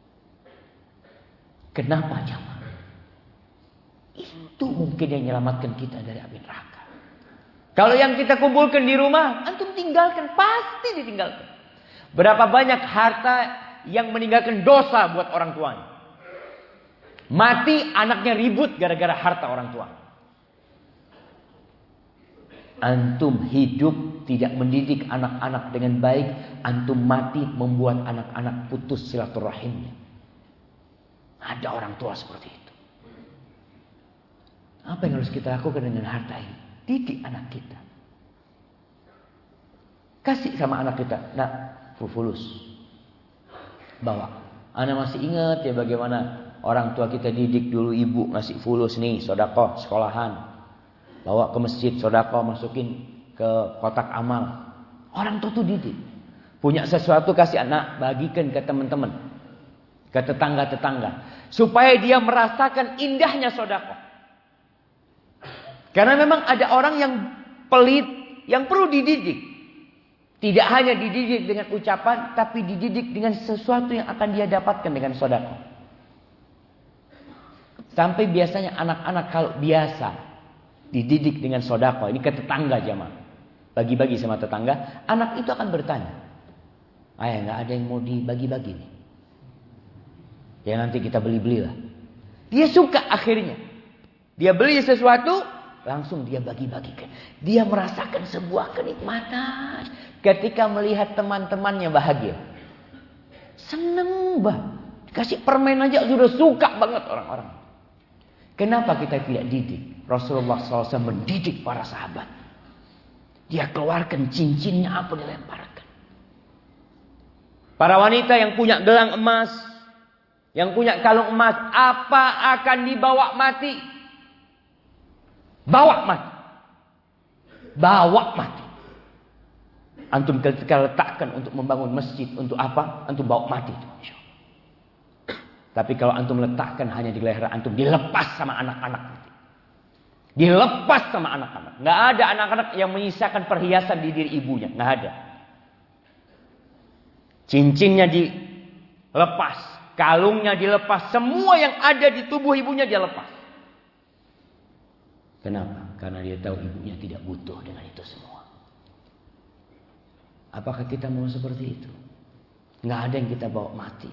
Kenapa jamaah? Itu mungkin yang menyelamatkan kita dari api neraka. Kalau yang kita kumpulkan di rumah, antum tinggalkan, pasti ditinggalkan. Berapa banyak harta yang meninggalkan dosa buat orang tuanya. Mati anaknya ribut gara-gara harta orang tua. Antum hidup tidak mendidik anak-anak dengan baik, antum mati membuat anak-anak putus silaturahimnya. Ada orang tua seperti itu. Apa yang harus kita lakukan dengan harta ini? Didik anak kita. Kasih sama anak kita. Nah, fulus. Bawa. Anak masih ingat ya bagaimana orang tua kita didik dulu, ibu ngasih fulus nih, sedekah sekolahan. Bawa ke masjid, sedekah masukin ke kotak amal. Orang tua tuh didik. Punya sesuatu kasih anak, bagikan ke teman-teman. Ke tetangga-tetangga. Supaya dia merasakan indahnya sedekah. Karena memang ada orang yang pelit, yang perlu dididik. Tidak hanya dididik dengan ucapan, tapi dididik dengan sesuatu yang akan dia dapatkan dengan sedekah. Sampai biasanya anak-anak kalau biasa dididik dengan sedekah, ini ke tetangga jamaah, bagi-bagi sama tetangga, anak itu akan bertanya, ayah nggak ada yang mau dibagi-bagi nih? Ya nanti kita beli-belilah. Dia suka akhirnya, dia beli sesuatu, langsung dia bagi-bagikan. Dia merasakan sebuah kenikmatan ketika melihat teman-temannya bahagia. Seneng banget. Dikasih permen aja sudah suka banget orang-orang. Kenapa kita tidak didik? Rasulullah SAW mendidik para sahabat. Dia keluarkan cincinnya apa dilemparkan. Para wanita yang punya gelang emas, yang punya kalung emas, apa akan dibawa mati? Bawa mati. Bawa mati. Antum ketika letakkan untuk membangun masjid, untuk apa? Antum bawa mati itu. Tapi kalau antum letakkan hanya di leher antum, dilepas sama anak-anak. Dilepas sama anak-anak. Nggak ada anak-anak yang menyisakan perhiasan di diri ibunya. Nggak ada. Cincinnya dilepas. Kalungnya dilepas. Semua yang ada di tubuh ibunya dia lepas. Kenapa? Karena dia tahu ibunya tidak butuh dengan itu semua. Apakah kita mau seperti itu? Nggak ada yang kita bawa mati.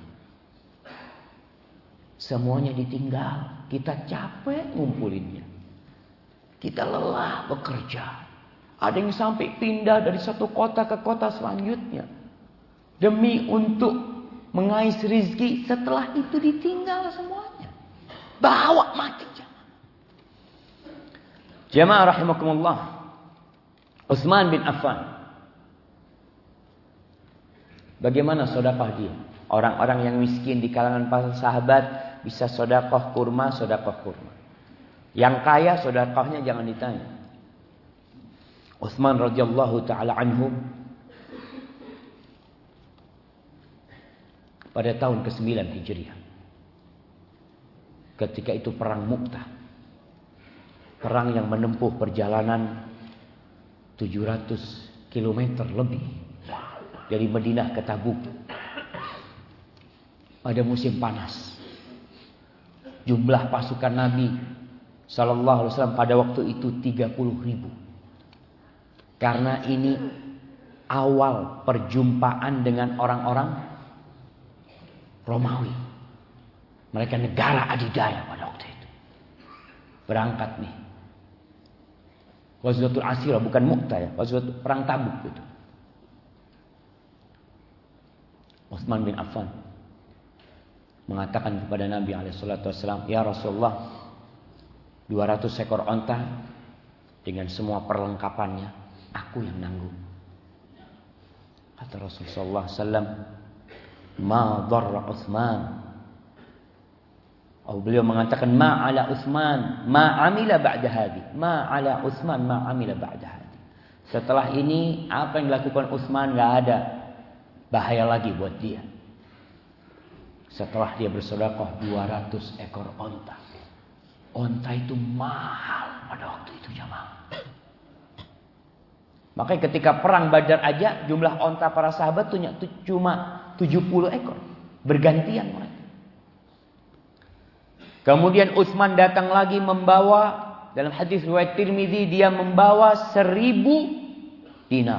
Semuanya ditinggal. Kita capek ngumpulinnya. Kita lelah bekerja. Ada yang sampai pindah dari satu kota ke kota selanjutnya. Demi untuk mengais rizki. Setelah itu ditinggal semuanya. Bawa mati jamaah. Jamaah rahimakumullah. Utsman bin Affan. Bagaimana sedekah dia? Orang-orang yang miskin di kalangan para sahabat bisa sedekah kurma, sedekah kurma. Yang kaya sedekahnya jangan ditanya. Utsman radhiyallahu taala anhu pada tahun ke-9 Hijriah. Ketika itu perang Mu'tah. Perang yang menempuh perjalanan 700 km lebih dari Madinah ke Tabuk. Pada musim panas. Jumlah pasukan Nabi sallallahu alaihi wasallam pada waktu itu 30.000. Karena ini awal perjumpaan dengan orang-orang Romawi. Mereka negara adidaya pada waktu itu. Berangkat nih. Ghazwatul Asirah, bukan Mu'tah ya. Ghazwatul perang Tabuk itu. Utsman bin Affan mengatakan kepada Nabi SAW, ya Rasulullah, 200 ekor onta dengan semua perlengkapannya, aku yang nanggung. Kata Rasulullah SAW, ma dharra Utsman. Beliau mengatakan, ma ala Utsman, ma amila ba'da hadi. Ma ala Utsman, ma amila ba'da hadi. Setelah ini, apa yang dilakukan Utsman gak ada bahaya lagi buat dia. Setelah dia bersedekah 200 ekor onta. Onta itu mahal pada waktu itu jamaah. Makanya ketika perang Badar aja jumlah onta para sahabat cuma 70 ekor. Bergantian mereka. Kemudian Utsman datang lagi membawa, dalam hadis riwayat Tirmidzi, dia membawa 1000 dinar.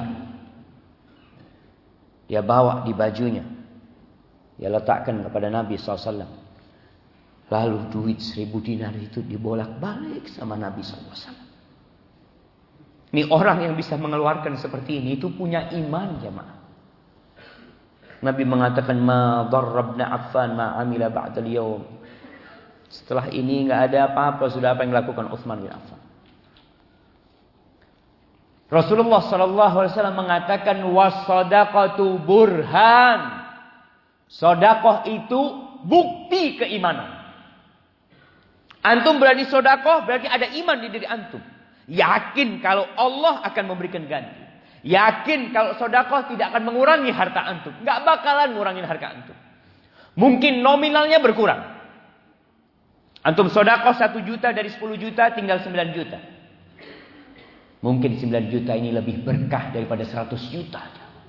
Dia bawa di bajunya. Dia letakkan kepada Nabi SAW. Lalu duit 1000 dinar itu dibolak-balik sama Nabi SAW. Ini orang yang bisa mengeluarkan seperti ini itu punya iman jemaah. Nabi mengatakan, ma dharra ibn Affan ma amila ba'da al-yawm. Setelah ini enggak ada apa-apa sudah apa yang dilakukan Utsman bin Affan. Rasulullah SAW mengatakan, was-shadaqatu burhan. Sedekah itu bukti keimanan. Antum berani sedekah berarti ada iman di diri antum. Yakin kalau Allah akan memberikan ganti. Yakin kalau sedekah tidak akan mengurangi harta antum. Enggak bakalan ngurangin harta antum. Mungkin nominalnya berkurang. Antum sedekah 1 juta dari 10 juta tinggal 9 juta. Mungkin 9 juta ini lebih berkah daripada 100 juta.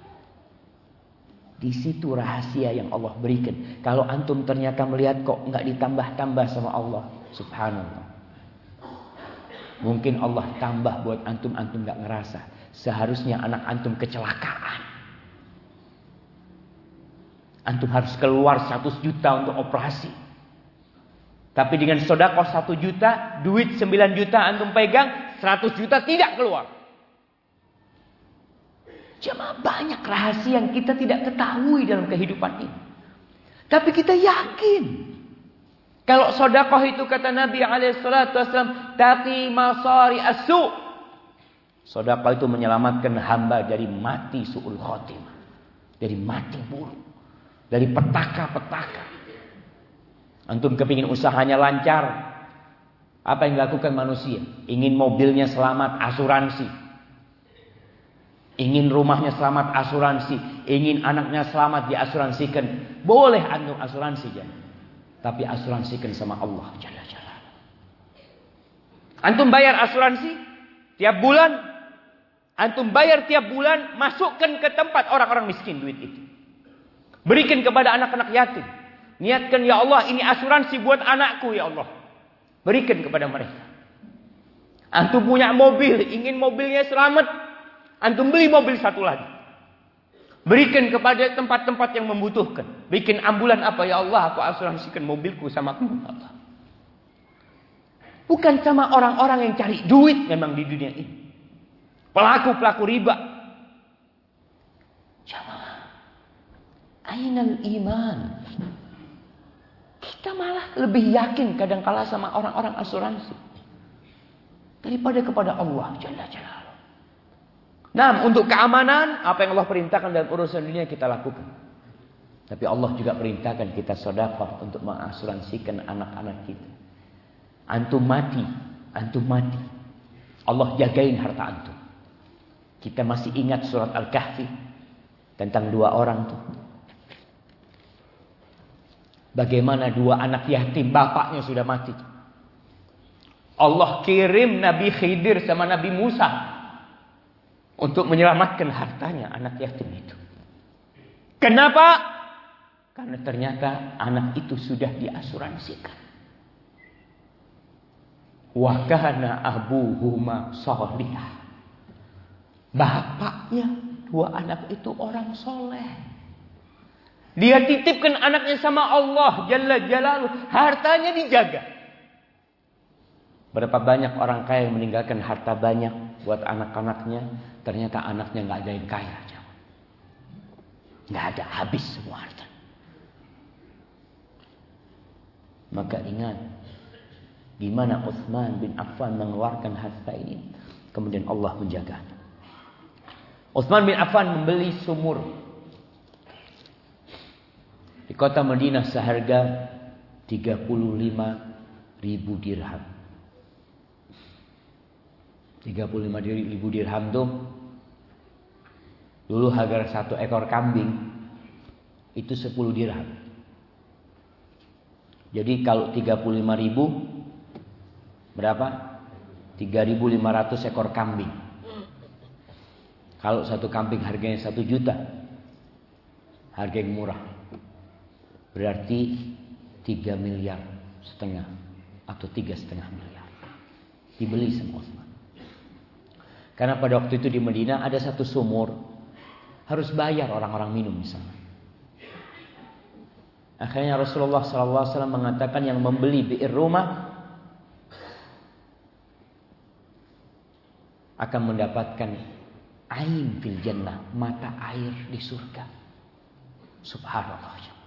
Di situ rahasia yang Allah berikan. Kalau antum ternyata melihat kok enggak ditambah-tambah sama Allah, subhanallah. Mungkin Allah tambah buat antum enggak ngerasa. Seharusnya anak antum kecelakaan. Antum harus keluar 100 juta untuk operasi. Tapi dengan sedekah 1 juta, duit 9 juta antum pegang, 100 juta tidak keluar. Cuma banyak rahasia yang kita tidak ketahui dalam kehidupan ini. Tapi kita yakin. Kalau sedekah itu kata Nabi SAW, taqi masari as-su'. Sedekah itu menyelamatkan hamba dari mati su'ul khotimah. Dari mati buruk. Dari petaka-petaka. Antum kepingin usahanya lancar. Apa yang dilakukan manusia? Ingin mobilnya selamat, asuransi. Ingin rumahnya selamat, asuransi. Ingin anaknya selamat, diasuransikan. Boleh antum asuransi jangan. Tapi asuransikan sama Allah Jalla Jalla. Antum bayar asuransi tiap bulan. Antum bayar tiap bulan. Masukkan ke tempat orang-orang miskin duit itu. Berikan kepada anak-anak yatim. Niatkan, ya Allah, ini asuransi buat anakku ya Allah. Berikan kepada mereka. Antum punya mobil, ingin mobilnya selamat, antum beli mobil satu lagi. Berikan kepada tempat-tempat yang membutuhkan. Bikin ambulan apa, ya Allah, aku asuransikan mobilku sama kamu, Allah. Bukan sama orang-orang yang cari duit memang di dunia ini. Pelaku-pelaku riba. Jamaah, ainal iman. Kita malah lebih yakin kadang-kala sama orang-orang asuransi daripada kepada Allah Jalla Jalaluhu. Nah, untuk keamanan, apa yang Allah perintahkan dalam urusan dunia kita lakukan. Tapi Allah juga perintahkan kita sedekah untuk mengasuransikan anak-anak kita. Antum mati. Allah jagain harta antum. Kita masih ingat surat Al-Kahfi tentang dua orang tuh. Bagaimana dua anak yatim, bapaknya sudah mati. Allah kirim Nabi Khidir sama Nabi Musa untuk menyelamatkan hartanya anak yatim itu. Kenapa? Karena ternyata anak itu sudah diasuransikan. Wa kana abuhuma sholihah. Bapaknya dua anak itu orang soleh. Dia titipkan anaknya sama Allah Jalla Jalaluhu. Hartanya dijaga. Berapa banyak orang kaya yang meninggalkan harta banyak buat anak-anaknya. Ternyata anaknya gak ada yang kaya. Gak ada, habis semua harta. Maka ingat. Gimana Utsman bin Affan mengeluarkan harta ini. Kemudian Allah menjaganya. Utsman bin Affan membeli sumur di kota Madinah seharga 35.000 dirham. 35.000 dirham tuh dulu harga satu ekor kambing itu 10 dirham. Jadi kalau 35.000 berapa? 3.500 ekor kambing. Kalau satu kambing harganya 1 juta, harga yang murah. Berarti 3,5 miliar atau 3,5 miliar dibeli sama Utsman. Karena pada waktu itu di Madinah ada satu sumur harus bayar orang-orang minum di sana. Akhirnya Rasulullah SAW mengatakan yang membeli bi'ir rumah akan mendapatkan ain fil jannah, mata air di surga. Subhanallah.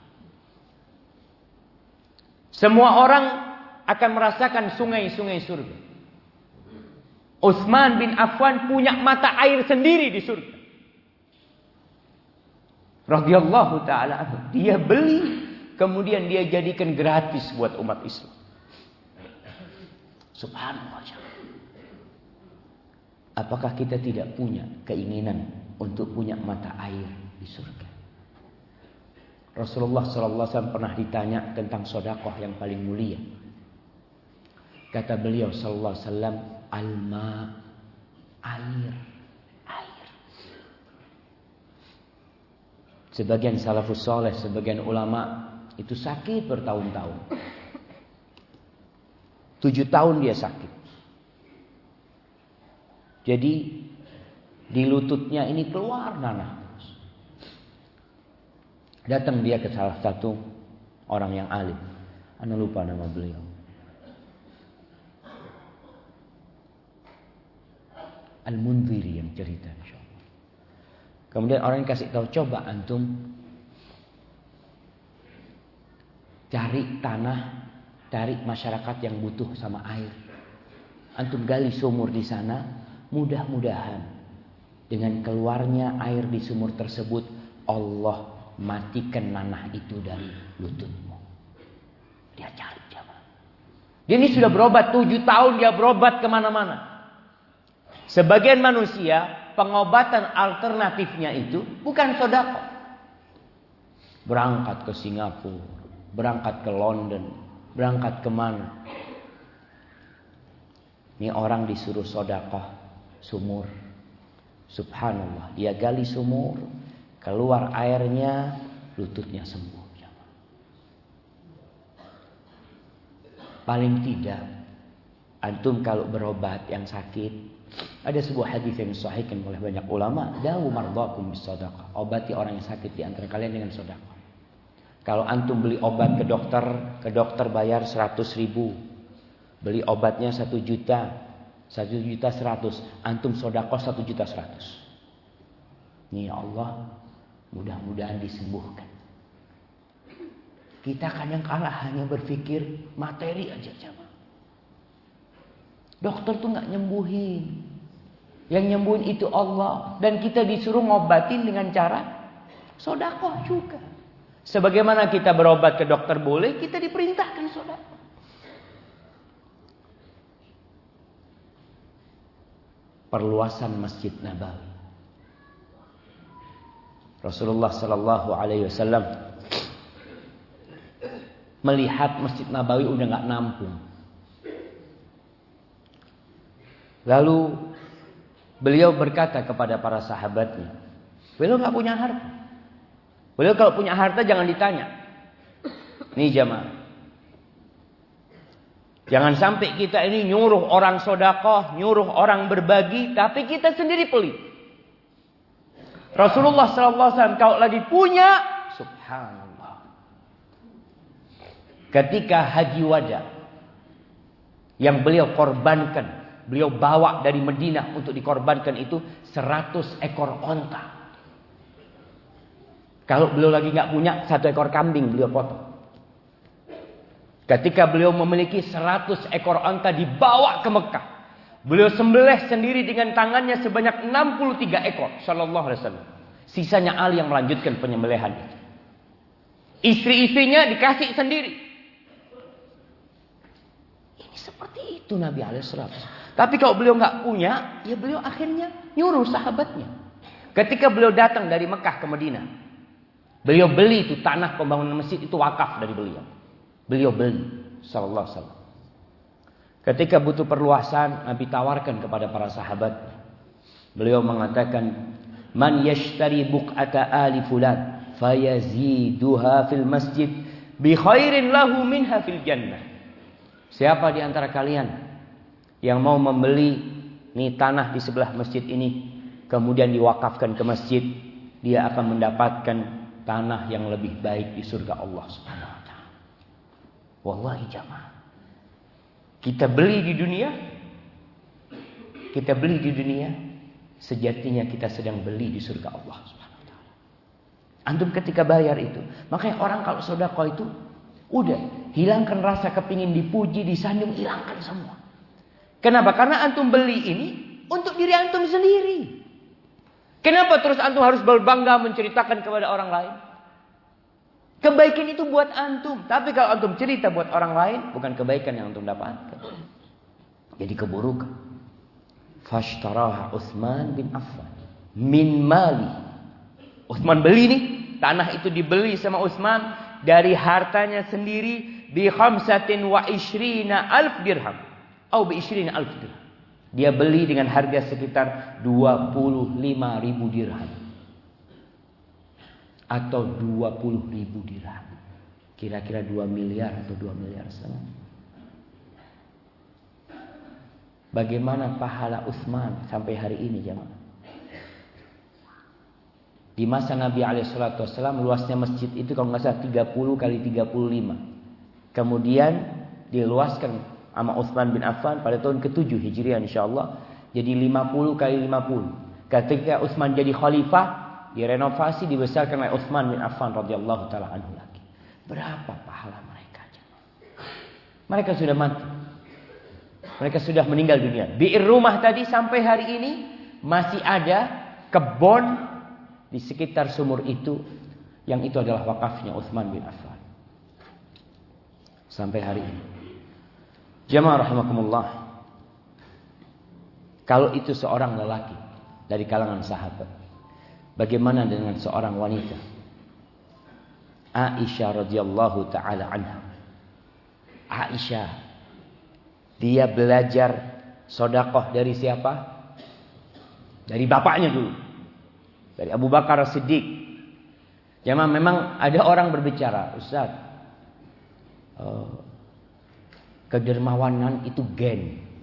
Semua orang akan merasakan sungai-sungai surga. Utsman bin Affan punya mata air sendiri di surga. Radhiyallahu ta'ala anhu. Dia beli, kemudian dia jadikan gratis buat umat Islam. Subhanallah. Apakah kita tidak punya keinginan untuk punya mata air di surga? Rasulullah SAW pernah ditanya tentang sedekah yang paling mulia. Kata beliau sallallahu alaihi wasallam, alma, air. Sebagian salafus saleh, sebagian ulama itu sakit bertahun-tahun. 7 tahun dia sakit. Jadi di lututnya ini keluar nanah. Datang dia ke salah satu orang yang alim. Ana lupa nama beliau. Al-Munziri yang cerita, insyaallah. Kemudian orang yang kasih tahu, coba antum cari tanah, cari masyarakat yang butuh sama air. Antum gali sumur di sana, mudah-mudahan dengan keluarnya air di sumur tersebut Allah matikan nanah itu dari lututmu. Dia cari jamaah. Dia ini sudah berobat 7 tahun, dia berobat kemana-mana. Sebagian manusia pengobatan alternatifnya itu bukan sedekah. Berangkat ke Singapura, berangkat ke London, berangkat kemana? Ini orang disuruh sedekah sumur. Subhanallah, dia gali sumur, keluar airnya, lututnya sembuh. Paling tidak Antum kalau berobat yang sakit, ada sebuah hadis yang disahihkan oleh banyak ulama, dawu mardhakum bisadaqah. Obati orang yang sakit di antara kalian dengan sedekah. Kalau antum beli obat ke dokter bayar 100.000. Beli obatnya 1 juta, 1.100.000. Antum sedekah 1.100.000. Nih ya Allah, mudah-mudahan disembuhkan. Kita kadang kala hanya berpikir materi aja, jamaah. Dokter tuh nggak nyembuhin. Yang nyembuhin itu Allah. Dan kita disuruh ngobatin dengan cara sedekah juga. Sebagaimana kita berobat ke dokter boleh, kita diperintahkan sedekah. Perluasan Masjid Nabawi. Rasulullah sallallahu alaihi wasallam melihat Masjid Nabawi udah nggak nampung. Lalu beliau berkata kepada para sahabatnya, beliau nggak punya harta. Beliau kalau punya harta jangan ditanya. Nih jamaah, jangan sampai kita ini nyuruh orang sedekah, nyuruh orang berbagi, tapi kita sendiri pelit. Rasulullah SAW kalau lagi punya, subhanallah. Ketika haji wada yang beliau korbankan, beliau bawa dari Madinah untuk dikorbankan itu 100 ekor onta. Kalau beliau lagi nggak punya 1 ekor kambing beliau potong. Ketika beliau memiliki 100 ekor onta dibawa ke Mekah, beliau sembelih sendiri dengan tangannya sebanyak 63 ekor. Sallallahu alaihi wasallam. Sisanya Ali yang melanjutkan penyembelihan itu. Istri-istrinya dikasih sendiri. Ini seperti itu Nabi alaihi wasallam. Tapi kalau beliau nggak punya, ya beliau akhirnya nyuruh sahabatnya. Ketika beliau datang dari Mekah ke Madinah, beliau beli itu tanah pembangunan masjid itu wakaf dari beliau. Beliau beli, sallallahu alaihi wasallam. Ketika butuh perluasan, Nabi tawarkan kepada para sahabat. Beliau mengatakan, "Man yashtari buq'ata ali fulan, fayaziduha fil masjid, bi khairin lahu minha fil jannah." Siapa di antara kalian yang mau membeli nih tanah di sebelah masjid ini, kemudian diwakafkan ke masjid, dia akan mendapatkan tanah yang lebih baik di surga Allah Subhanahu wa taala. Wallahi jamaah, kita beli di dunia, sejatinya kita sedang beli di surga Allah Subhanahu wa taala. Antum ketika bayar itu, makanya orang kalau sedekah itu udah hilangkan rasa kepingin dipuji, disanjung, hilangkan semua. Kenapa? Karena antum beli ini untuk diri antum sendiri. Kenapa terus antum harus berbangga menceritakan kepada orang lain? Kebaikan itu buat antum. Tapi kalau antum cerita buat orang lain, bukan kebaikan yang antum dapatkan. Jadi keburukan. Fashtaraha Utsman bin Affan min mali. Utsman beli nih, tanah itu dibeli sama Utsman dari hartanya sendiri bi 25,000 dirham. Atau bi 20,000 dirham. Dia beli dengan harga sekitar 25.000 dirham. Atau 20.000 dirham. Kira-kira 2 miliar atau 2 miliar setengah. Bagaimana pahala Utsman sampai hari ini jemaah? Di masa Nabi SAW luasnya masjid itu kalau nggak salah 30 kali 35. Kemudian diluaskan sama Utsman bin Affan pada tahun ke-7 Hijriah insyaallah. Jadi 50 kali 50. Ketika Utsman jadi khalifah, direnovasi, dibesarkan oleh Utsman bin Affan radhiyallahu taala anhu lagi. Berapa pahala mereka? Mereka sudah mati. Mereka sudah meninggal dunia. Bi'ir rumah tadi sampai hari ini masih ada kebun di sekitar sumur itu, yang itu adalah wakafnya Utsman bin Affan. Sampai hari ini. Jamaah rahimakumullah. Kalau itu seorang lelaki dari kalangan sahabat, bagaimana dengan seorang wanita? Aisyah radhiyallahu taala anha. Aisyah, dia belajar sedekah dari siapa? Dari bapaknya dulu. Dari Abu Bakar As-Siddiq. Jamaah, memang ada orang berbicara, Ustaz, kedermawanan itu gen.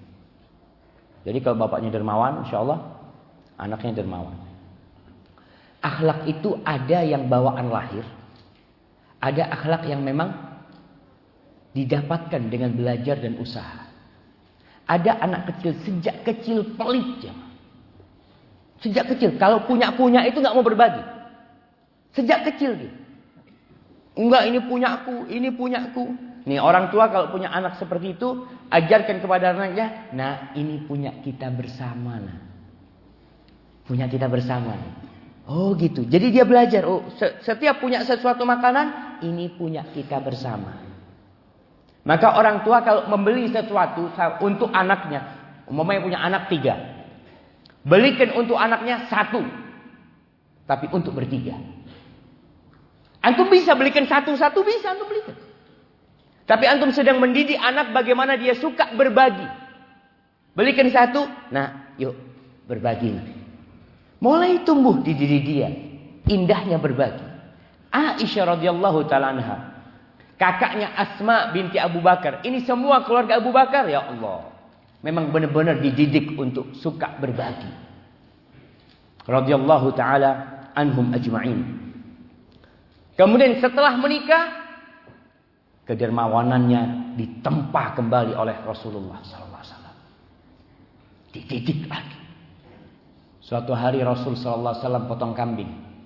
Jadi kalau bapaknya dermawan, insya Allah anaknya dermawan. Akhlak itu ada yang bawaan lahir, ada akhlak yang memang didapatkan dengan belajar dan usaha. Ada anak kecil sejak kecil pelit ya. Sejak kecil kalau punya itu nggak mau berbagi. Sejak kecil dia. Enggak, ini punyaku, ini punyaku. Nih orang tua kalau punya anak seperti itu, ajarkan kepada anaknya, nah ini punya kita bersama. Nah. Punya kita bersama. Nih. Oh gitu. Jadi dia belajar, oh setiap punya sesuatu makanan, ini punya kita bersama. Maka orang tua kalau membeli sesuatu untuk anaknya, umpamanya punya anak 3. Belikan untuk anaknya 1. Tapi untuk bertiga. Antum bisa belikan satu-satu, bisa antum belikan. Tapi antum sedang mendidik anak bagaimana dia suka berbagi. Belikan 1, nah yuk berbagi. Mulai tumbuh di diri dia indahnya berbagi. Aisyah radhiyallahu taala anha, kakaknya Asma binti Abu Bakar. Ini semua keluarga Abu Bakar, ya Allah. Memang benar-benar dididik untuk suka berbagi. Radhiyallahu taala anhum ajma'in. Kemudian setelah menikah, kedermawanannya ditempa kembali oleh Rasulullah SAW. Dididik lagi. Suatu hari Rasul SAW potong kambing.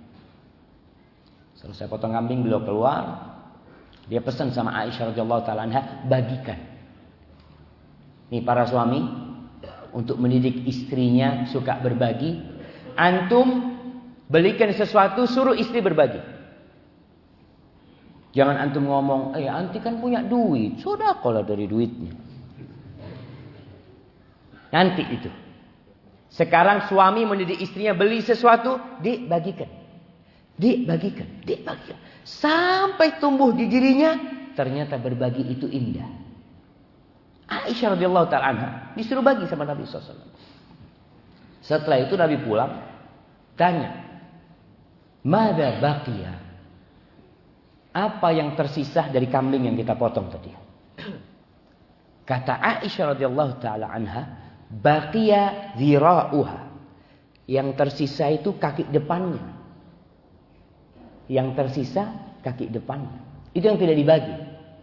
Selesai potong kambing, beliau keluar. Dia pesan sama Aisyah radhiyallahu taala anha, bagikan. Nih para suami, untuk mendidik istrinya suka berbagi, antum belikan sesuatu, suruh istri berbagi. Jangan antum ngomong, anti kan punya duit, sudah kalau dari duitnya. Nanti itu. Sekarang suami mendidik istrinya beli sesuatu, Dik bagikan. Dik bagikan, Dik bagikan. Sampai tumbuh di dirinya, ternyata berbagi itu indah. Aisyah radhiyallahu ta'ala anha disuruh bagi sama Nabi SAW. Setelah itu Nabi pulang, tanya, "Mada baqiya?" Apa yang tersisa dari kambing yang kita potong tadi? Kata Aisyah radhiyallahu taala anha, baqiya dhira'uha. Yang tersisa itu kaki depannya. Yang tersisa kaki depannya. Itu yang tidak dibagi.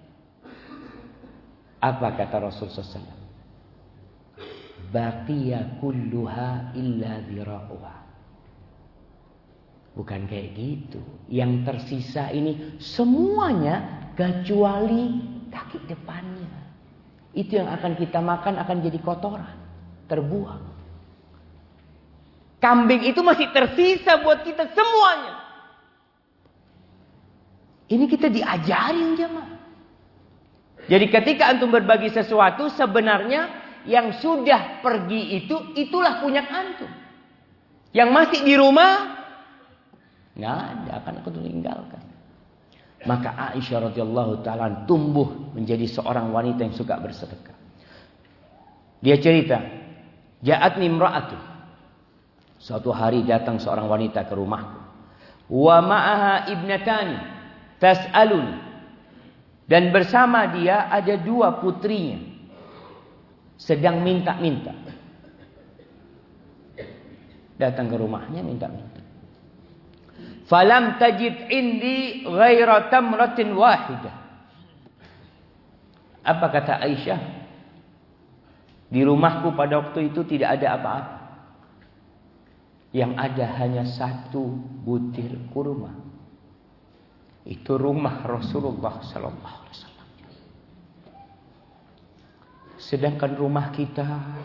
Apa kata Rasul SAW? Baqiya kulluha illa dhira'uha. Bukan kayak gitu. Yang tersisa ini semuanya kecuali kaki depannya. Itu yang akan kita makan akan jadi kotoran. Terbuang. Kambing itu masih tersisa buat kita semuanya. Ini kita diajarin jemaah. Jadi ketika antum berbagi sesuatu, sebenarnya yang sudah pergi itulah punya antum. Yang masih di rumah, nggak ada, akan aku tinggalkan. Maka Aisyah radhiyallahu taala tumbuh menjadi seorang wanita yang suka bersedekah. Dia cerita, ja'atni imra'atu. Suatu hari datang seorang wanita ke rumahku. Wa ma'aha ibnatani tas'aluni. Dan bersama dia ada 2 putrinya. Sedang minta-minta. Datang ke rumahnya minta-minta. Falam tajid indi ghaira tamratin wahidah. Apa kata Aisyah? Di rumahku pada waktu itu tidak ada apa-apa. Yang ada hanya 1 butir kurma. Itu rumah Rasulullah sallallahu alaihi wasallam. Sedangkan rumah kita,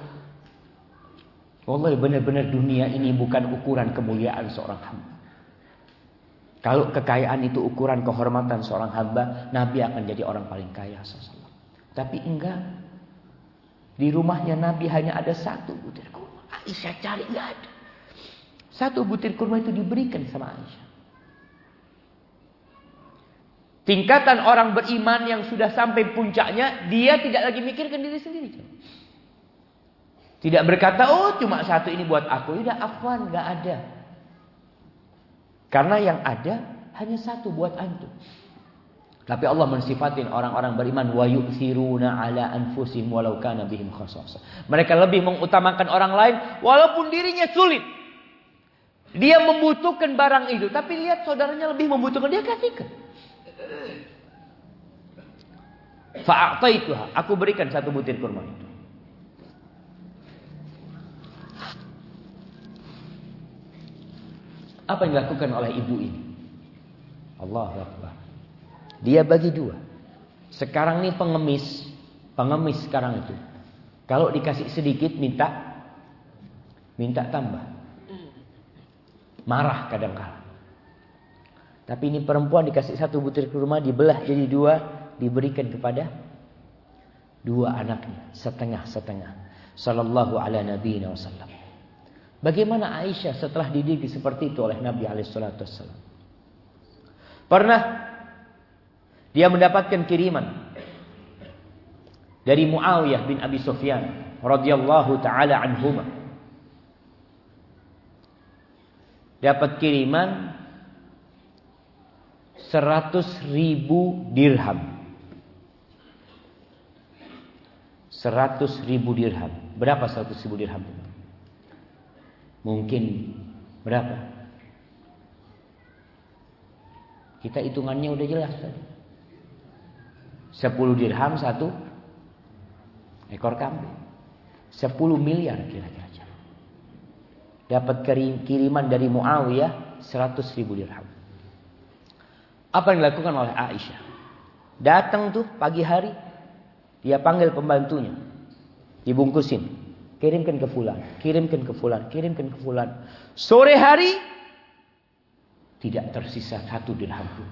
wallahi benar-benar dunia ini bukan ukuran kemuliaan seorang hamba. Kalau kekayaan itu ukuran kehormatan seorang hamba, Nabi akan jadi orang paling kaya sallallahu. Tapi enggak. Di rumahnya Nabi hanya ada 1 butir kurma. Aisyah cari enggak ada. 1 butir kurma itu diberikan sama Aisyah. Tingkatan orang beriman yang sudah sampai puncaknya, dia tidak lagi mikirkan diri sendiri. Tidak berkata, oh cuma 1 ini buat aku. Udah afwan, gak ada. Karena yang ada hanya 1 buat antum. Tapi Allah mensifatin orang-orang beriman wa yu'thiruna ala anfusihim walau kana bihim khassasah. Mereka lebih mengutamakan orang lain walaupun dirinya sulit. Dia membutuhkan barang itu, tapi lihat saudaranya lebih membutuhkan, dia kasihkan. Fa'ataituha, aku berikan satu butir kurma itu. Apa yang dilakukan oleh ibu ini? Allahu Akbar. Dia bagi dua. Sekarang nih pengemis sekarang itu. Kalau dikasih sedikit minta tambah. Marah kadang-kala. Tapi ini perempuan dikasih satu butir kurma, dibelah jadi dua, diberikan kepada dua anaknya, setengah-setengah. Sallallahu ala nabiyina wasallam. Bagaimana Aisyah setelah dididik seperti itu oleh Nabi alaihi salatu wasallam? Pernah dia mendapatkan kiriman dari Muawiyah bin Abi Sufyan radhiyallahu taala anhuma. Dapat kiriman 100.000 dirham. 100.000 dirham. Berapa 100.000 dirham? Mungkin berapa? Kita hitungannya udah jelas tadi. 10 dirham 1 ekor kambing. 10 miliar kira-kira. Dapat kiriman dari Muawiyah 100.000 dirham. Apa yang dilakukan oleh Aisyah? Datang tuh pagi hari, dia panggil pembantunya, dibungkusin, kirimkan ke fulan, kirimkan ke fulan, kirimkan ke fulan. Sore hari tidak tersisa 1 dirham pun.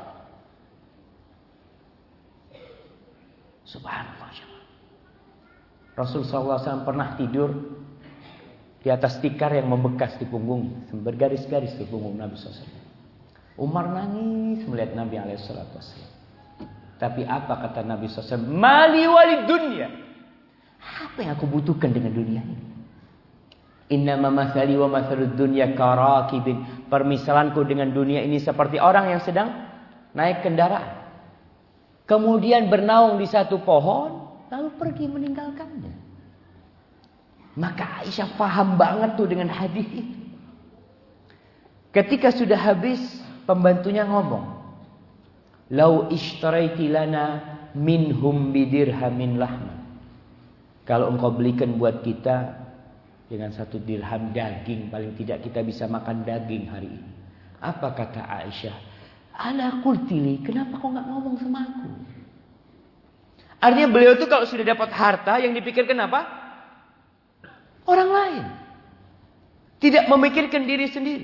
Subhanallah. Rasulullah SAW pernah tidur di atas tikar yang membekas di punggungnya, bergaris-garis di punggung Nabi SAW. Umar nangis melihat Nabi SAW. Tapi apa kata Nabi SAW? Mali walid dunya. Apa yang aku butuhkan dengan dunia ini? Innama mathali wa mathalud dunya karakibin. Permisalanku dengan dunia ini seperti orang yang sedang naik kendaraan, kemudian bernaung di satu pohon, lalu pergi meninggalkannya. Maka Aisyah paham banget tuh dengan hadis itu. Ketika sudah habis, pembantunya ngomong, "Lau ishtaraiti lana minhum bidirhamin lahma." Kalau engkau belikan buat kita dengan 1 dirham daging, paling tidak kita bisa makan daging hari ini. Apa kata Aisyah? Ala qultili, kenapa kau enggak ngomong sama aku? Artinya beliau tuh kalau sudah dapat harta, yang dipikirkan apa? Orang lain. Tidak memikirkan diri sendiri.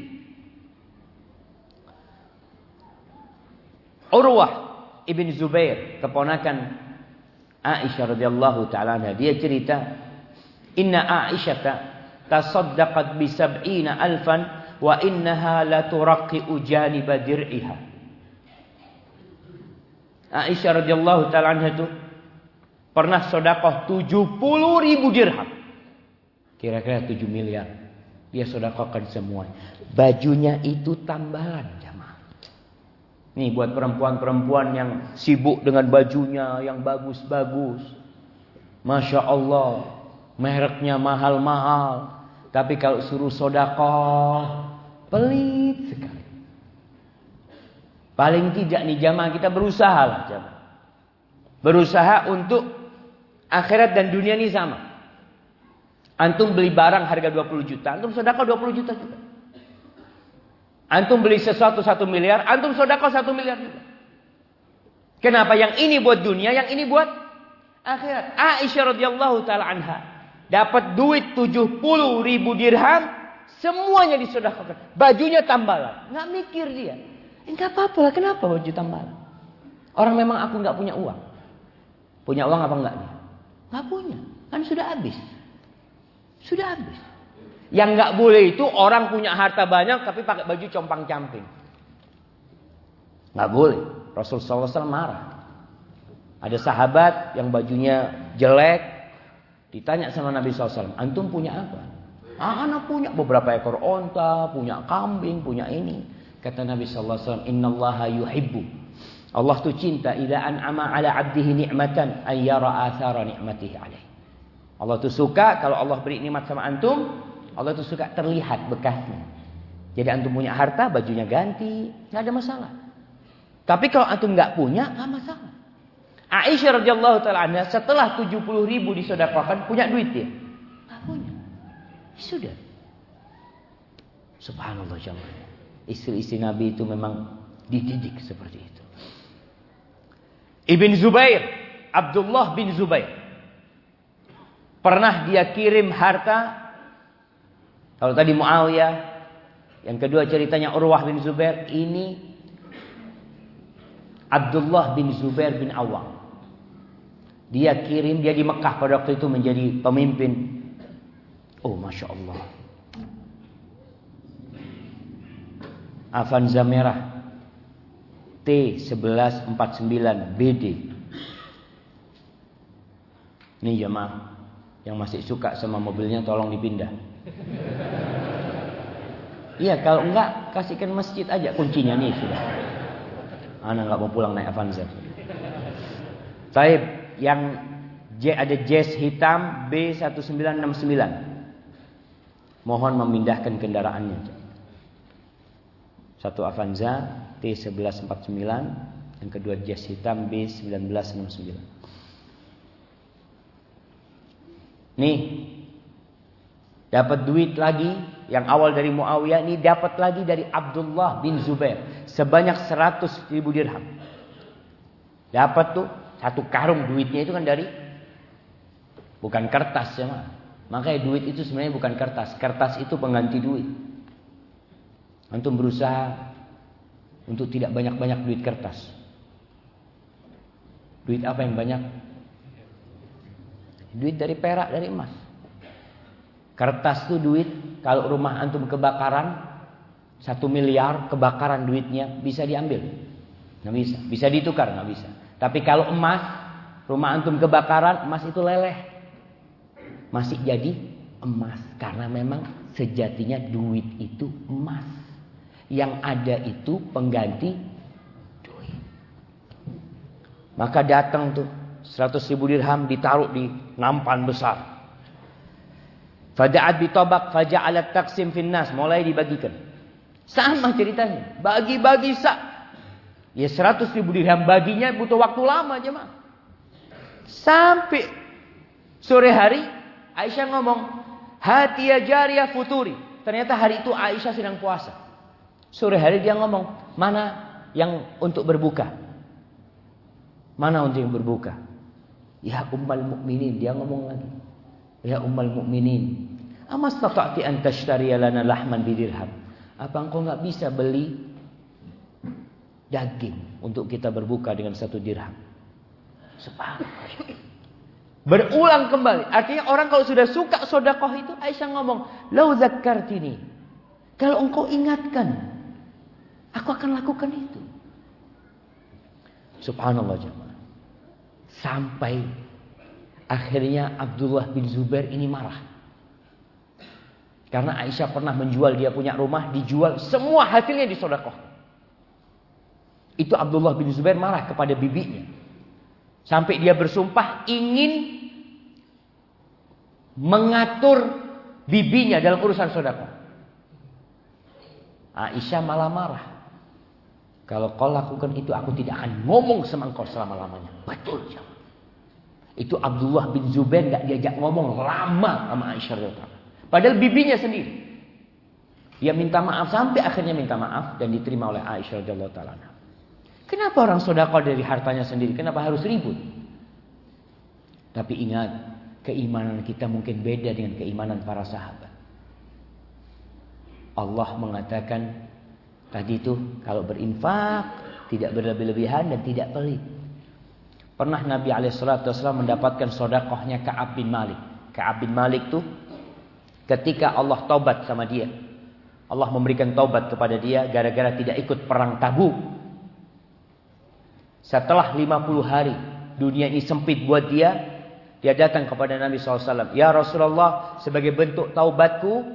Urwah ibn Zubair, keponakan Aisyah radhiyallahu taala anha, dia cerita, "Inna Aisyah tasaddaqat bi 70,000 wa innaha la turaqi janiba dir'iha." Aisyah radhiyallahu taala anha itu pernah sedekah 70.000 dirham. Kira-kira 7 miliar. Dia sedekahkan semua. Bajunya itu tambalan, jamaah. Nih buat perempuan-perempuan yang sibuk dengan bajunya yang bagus-bagus. Masya Allah, mereknya mahal-mahal. Tapi kalau suruh sedekah, pelit sekali. Paling tidak nih jamaah, kita berusaha lah jamaah. Berusaha untuk akhirat dan dunia ini sama. Antum beli barang harga 20 juta, antum sedekah 20 juta juga. Antum beli sesuatu 1 miliar, antum sedekah 1 miliar juga. Kenapa? Yang ini buat dunia, yang ini buat akhirat. Aisyah radhiyallahu taala anha dapat duit 70.000 dirham, semuanya disedekahkan. Bajunya tambalan, nggak mikir dia. Enggak apa-apa lah, kenapa baju tambalan? Orang memang aku nggak punya uang. Punya uang apa enggak dia? Nggak punya, kan sudah habis. Sudah habis. Yang nggak boleh itu orang punya harta banyak tapi pakai baju compang-camping. Nggak boleh. Rasulullah SAW marah. Ada sahabat yang bajunya jelek, ditanya sama Nabi SAW, antum punya apa? Anak punya beberapa ekor onta, punya kambing, punya ini. Kata Nabi SAW, innallaha yuhibbu Allah tuh cinta idza an'ama 'ala 'abdihi ni'matan ay yara athara ni'matihi 'alaihi. Allah tuh suka kalau Allah beri nikmat sama antum, Allah tuh suka terlihat bekasnya. Jadi antum punya harta, bajunya ganti, enggak ada masalah. Tapi kalau antum enggak punya, enggak masalah. Aisyah radhiyallahu taala anha setelah 70.000 disedekahkan punya duit dia. Enggak punya. Sudah. Subhanallah jemaah. Istri-istri Nabi itu memang dididik seperti itu. Ibn Zubair, Abdullah bin Zubair. Pernah dia kirim harta. Kalau tadi Muawiyah, yang kedua ceritanya Urwah bin Zubair, ini Abdullah bin Zubair bin Awam. Dia kirim, dia di Mekah pada waktu itu menjadi pemimpin. Oh, Masya Allah. Avanza merah T1149 BD. Ini jemaah yang masih suka sama mobilnya tolong dipindah. Iya, kalau enggak kasihkan masjid aja kuncinya nih sudah. Ana enggak mau pulang naik Avanza. Taib, yang ada jazz hitam B1969. Mohon memindahkan kendaraannya. Satu Avanza T1149, yang kedua jazz hitam B1969. Nih, dapat duit lagi yang awal dari Muawiyah, ini dapat lagi dari Abdullah bin Zubair sebanyak 100.000 dirham. Dapat tuh satu karung duitnya itu kan dari bukan kertas ya, makanya duit itu sebenarnya bukan kertas. Kertas itu pengganti duit. Antum berusaha untuk tidak banyak-banyak duit kertas. Duit apa yang banyak? Duit dari perak, dari emas. Kertas itu duit, kalau rumah antum kebakaran 1 miliar kebakaran duitnya bisa diambil? Nggak bisa. Bisa ditukar? Nggak bisa. Tapi kalau emas, rumah antum kebakaran, emas itu leleh. Masih jadi emas. Karena memang sejatinya duit itu emas. Yang ada itu pengganti duit. Maka datang tuh 100.000 dirham ditaruh di nampan besar. Fada'at bitobak faja'alat taqsim finnas, mulai dibagikan. Sama ceritanya, bagi-bagi Ya 100.000 dirham baginya butuh waktu lama aja mah. Sampai sore hari Aisyah ngomong, "Hatiya jariyah futuri." Ternyata hari itu Aisyah sedang puasa. Sore hari dia ngomong, "Mana yang untuk berbuka?" Mana untuk yang berbuka? Ya Ummul Mukminin, dia ngomong lagi. Ya Ummul Mukminin, amastata'ti an tashtariya lana lahman bidirham? Apa engkau enggak bisa beli daging untuk kita berbuka dengan 1 dirham? Subhanallah. Berulang kembali. Artinya orang kalau sudah suka sedekah itu, Aisyah ngomong, "Lau zakkartini." Kalau engkau ingatkan, aku akan lakukan itu. Subhanallah jemaah. Sampai akhirnya Abdullah bin Zubair ini marah. Karena Aisyah pernah menjual, dia punya rumah, dijual, semua hasilnya disedekah. Itu Abdullah bin Zubair marah kepada bibinya. Sampai dia bersumpah ingin mengatur bibinya dalam urusan sedekah. Aisyah malah marah. Kalau kau lakukan itu, aku tidak akan ngomong sama engkau selama-lamanya. Betul. Itu Abdullah bin Zubair gak diajak ngomong lama sama Aisyah radhiyallahu. Padahal bibinya sendiri. Dia minta maaf, sampai akhirnya minta maaf dan diterima oleh Aisyah radhiyallahu taala. Kenapa orang sedekah dari hartanya sendiri? Kenapa harus ribut? Tapi ingat, keimanan kita mungkin beda dengan keimanan para sahabat. Allah mengatakan tadi itu kalau berinfak tidak berlebih-lebihan dan tidak pelit. Pernah Nabi SAW mendapatkan sedekahnya Ka'ab bin Malik. Ka'ab bin Malik tuh ketika Allah taubat sama dia, Allah memberikan taubat kepada dia gara-gara tidak ikut perang Tabuk. Setelah 50 hari dunia ini sempit buat dia, dia datang kepada Nabi SAW. Ya Rasulullah, sebagai bentuk taubatku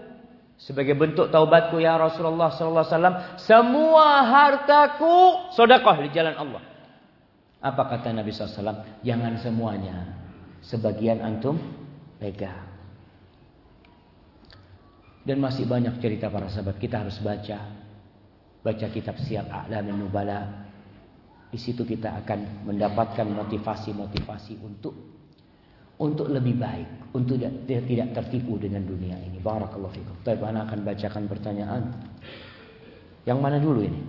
ya Rasulullah SAW, semua hartaku sedekah di jalan Allah. Apa kata Nabi SAW? Jangan semuanya, sebagian antum pegang. Dan masih banyak cerita para sahabat. Kita harus baca kitab Siyar A'lamin Nubala. Di situ kita akan mendapatkan motivasi-motivasi untuk lebih baik, untuk tidak tertipu dengan dunia ini. Barakallahu fikum. Baik, ana akan bacakan pertanyaan. Yang mana dulu ini?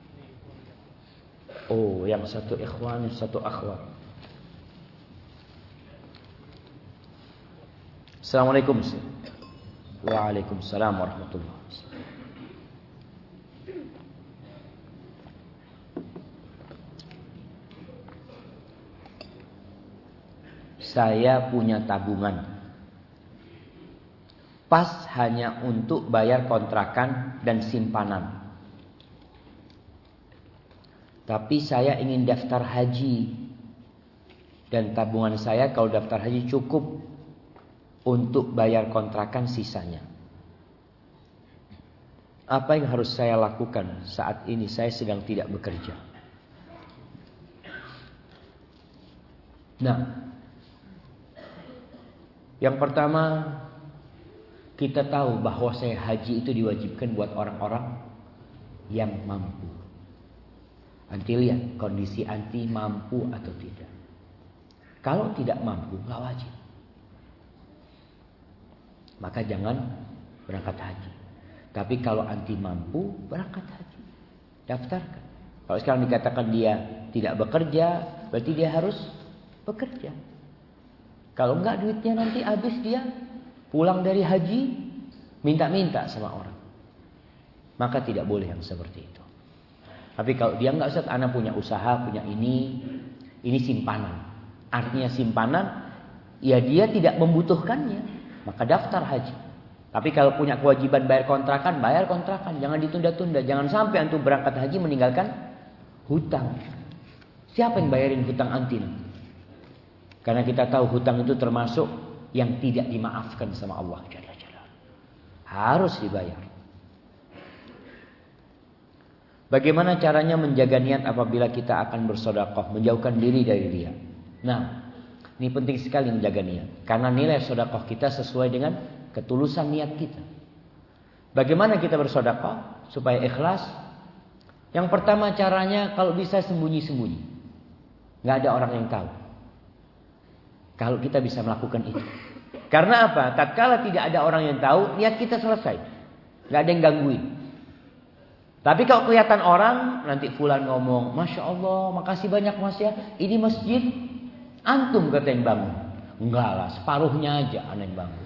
Oh, yang satu ikhwan, yang satu akhwat. Assalamualaikum. Waalaikumsalam warahmatullahi wabarakatuh. Saya punya tabungan pas hanya untuk bayar kontrakan dan simpanan. Tapi saya ingin daftar haji. Dan tabungan saya kalau daftar haji cukup untuk bayar kontrakan sisanya. Apa yang harus saya lakukan saat ini? Saya sedang tidak bekerja. Nah, yang pertama, kita tahu bahwa haji itu diwajibkan buat orang-orang yang mampu. Anti lihat kondisi anti mampu atau tidak. Kalau tidak mampu, nggak wajib. Maka jangan berangkat haji. Tapi kalau anti mampu, berangkat haji. Daftarkan. Kalau sekarang dikatakan dia tidak bekerja, berarti dia harus bekerja. Kalau enggak duitnya nanti habis, dia pulang dari haji minta-minta sama orang. Maka tidak boleh yang seperti itu. Tapi kalau dia enggak, Ustaz, ana punya usaha, punya ini simpanan. Artinya simpanan, ya dia tidak membutuhkannya, maka daftar haji. Tapi kalau punya kewajiban bayar kontrakan, jangan ditunda-tunda. Jangan sampai antum berangkat haji meninggalkan hutang. Siapa yang bayarin hutang anti? Karena kita tahu hutang itu termasuk yang tidak dimaafkan sama Allah Jalla Jalla. Harus dibayar. Bagaimana caranya menjaga niat apabila kita akan bersedekah, menjauhkan diri dari riya? Nah, ini penting sekali menjaga niat. Karena nilai sedekah kita sesuai dengan ketulusan niat kita. Bagaimana kita bersedekah supaya ikhlas? Yang pertama caranya kalau bisa sembunyi-sembunyi. Nggak ada orang yang tahu. Kalau kita bisa melakukan itu. Karena apa? Tatkala tidak ada orang yang tahu, niat kita selesai. Nggak ada yang gangguin. Tapi kalau kelihatan orang, nanti fulan ngomong, Masya Allah, makasih banyak Mas ya. Ini masjid, antum kata yang bangun. Enggak lah, separuhnya aja aneh yang bangun.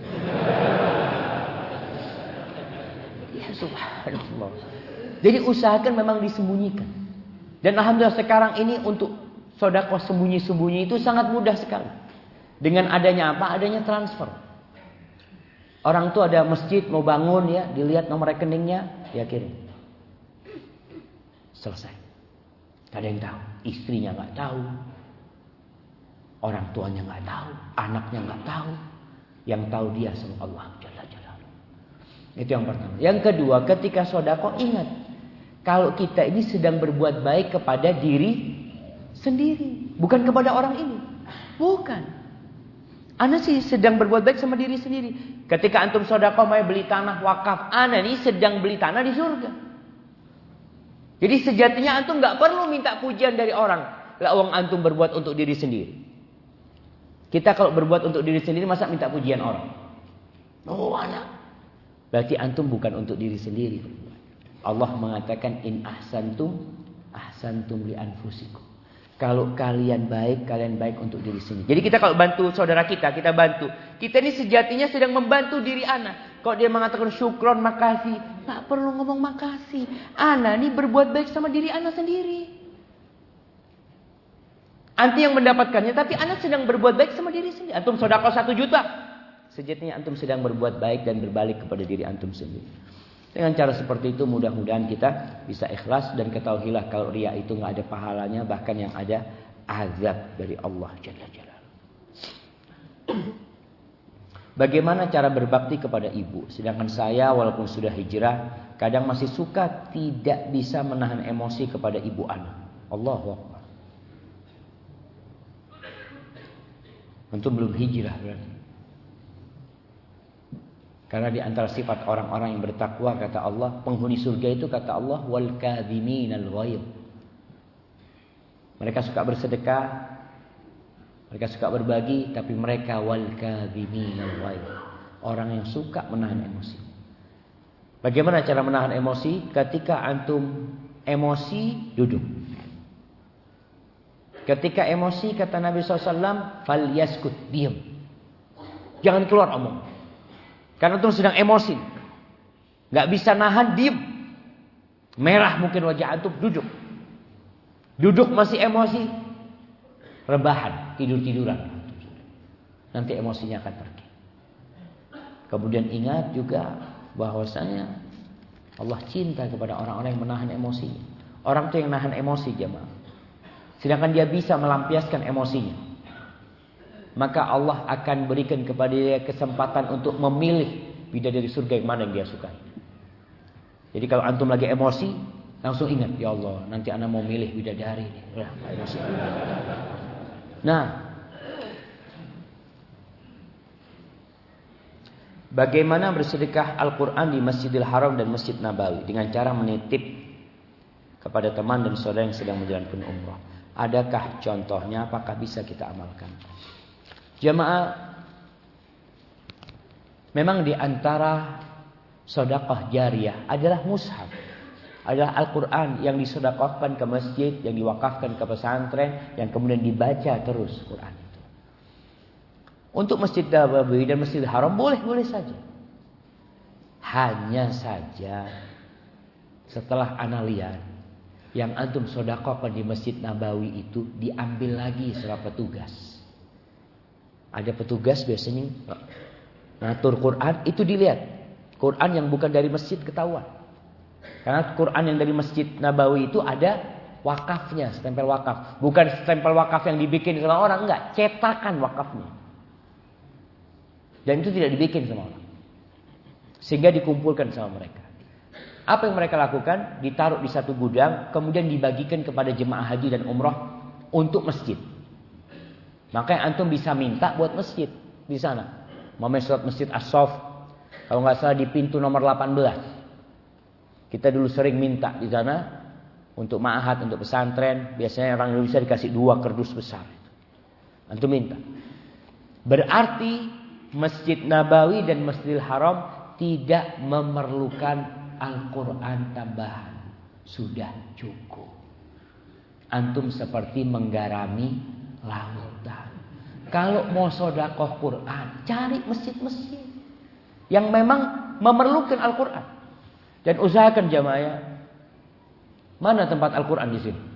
Ya subhanallah. Jadi usahakan memang disembunyikan. Dan alhamdulillah sekarang ini untuk sedekah sembunyi-sembunyi itu sangat mudah sekali. Dengan adanya apa? Adanya transfer. Orang tuh ada masjid mau bangun ya, dilihat nomor rekeningnya, ya kirim. Selesai. Gak ada yang tahu. Istrinya gak tahu. Orang tuanya gak tahu. Anaknya gak tahu. Yang tahu dia sama Allah Jalla Jalaluhu. Itu yang pertama. Yang kedua, ketika sedekah ingat. Kalau kita ini sedang berbuat baik kepada diri sendiri. Bukan kepada orang ini. Bukan. Ana sih sedang berbuat baik sama diri sendiri. Ketika antum sedekah mau beli tanah wakaf. Ana ini sedang beli tanah di surga. Jadi sejatinya antum gak perlu minta pujian dari orang. Lah uang antum berbuat untuk diri sendiri. Kita kalau berbuat untuk diri sendiri masa minta pujian orang? Oh anak. Berarti antum bukan untuk diri sendiri. Allah mengatakan in ahsantum li anfusikum. Kalau kalian baik untuk diri sendiri. Jadi kita kalau bantu saudara kita bantu. Kita ini sejatinya sedang membantu diri anak. Kalau dia mengatakan syukron, makasih, tak perlu ngomong makasih. Ana ini berbuat baik sama diri ana sendiri. Anti yang mendapatkannya, tapi ana sedang berbuat baik sama diri sendiri. Antum sedekah 1 juta. Sejatinya antum sedang berbuat baik dan berbalik kepada diri antum sendiri. Dengan cara seperti itu mudah-mudahan kita bisa ikhlas dan ketahuilah kalau riya itu nggak ada pahalanya, bahkan yang ada azab dari Allah Jalla Jalaluhu. Bagaimana cara berbakti kepada ibu? Sedangkan saya walaupun sudah hijrah, kadang masih suka tidak bisa menahan emosi kepada ibu anak. Allahu Akbar. Antum belum hijrah berarti. Karena di antara sifat orang-orang yang bertakwa kata Allah, penghuni surga itu kata Allah wal kadhiminal ghaidh. Mereka suka bersedekah, mereka suka berbagi, tapi mereka wal kadhiminal ghaidh. Orang yang suka menahan emosi. Bagaimana cara menahan emosi? Ketika antum emosi, duduk. Ketika emosi kata Nabi SAW, fal yaskut, diam. Jangan keluar omong. Karena antum sedang emosi, gak bisa nahan, diem. Merah mungkin wajah antum, duduk. Duduk masih emosi, rebahan, tidur-tiduran. Nanti emosinya akan pergi. Kemudian ingat juga bahwasanya Allah cinta kepada orang-orang yang menahan emosinya. Orang itu yang nahan emosi, jemaah. Sedangkan dia bisa melampiaskan emosinya. Maka Allah akan berikan kepada dia kesempatan untuk memilih bidadari surga yang mana yang dia sukai. Jadi kalau antum lagi emosi, langsung ingat, ya Allah, nanti ana mau milih bidadari ini. Emosi. Nah, bagaimana bersedekah Al-Quran di Masjidil Haram dan Masjid Nabawi dengan cara menitip kepada teman dan saudara yang sedang menjalankan umrah? Adakah contohnya? Apakah bisa kita amalkan? Jamaah, memang di antara sedekah jariyah adalah mushaf, adalah Al-Quran yang disedekahkan ke masjid, yang diwakafkan ke pesantren, yang kemudian dibaca terus Quran itu. Untuk Masjid Nabawi dan Masjidil Haram boleh-boleh saja. Hanya saja setelah ana lihat yang antum sedekahkan di Masjid Nabawi itu diambil lagi sama petugas. Ada petugas biasanya ngatur Quran, itu dilihat. Quran yang bukan dari masjid ketahuan. Karena Quran yang dari Masjid Nabawi itu ada wakafnya, stempel wakaf. Bukan stempel wakaf yang dibikin sama orang, enggak, cetakan wakafnya. Dan itu tidak dibikin sama orang. Sehingga dikumpulkan sama mereka. Apa yang mereka lakukan? Ditaruh di satu gudang, kemudian dibagikan kepada jemaah haji dan umrah untuk masjid. Makanya antum bisa minta buat masjid di sana. Mamanya surat Masjid As-Sof, kalau nggak salah di pintu nomor 18. Kita dulu sering minta di sana untuk ma'had, untuk pesantren. Biasanya orang Indonesia dikasih 2 kardus besar. Antum minta. Berarti Masjid Nabawi dan Masjidil Haram tidak memerlukan Al-Quran tambahan. Sudah cukup. Antum seperti menggarami lautan. Kalau mau sedekah Quran, cari masjid-masjid yang memang memerlukan Al-Quran. Dan usahakan jamaah, mana tempat Al-Quran di sini?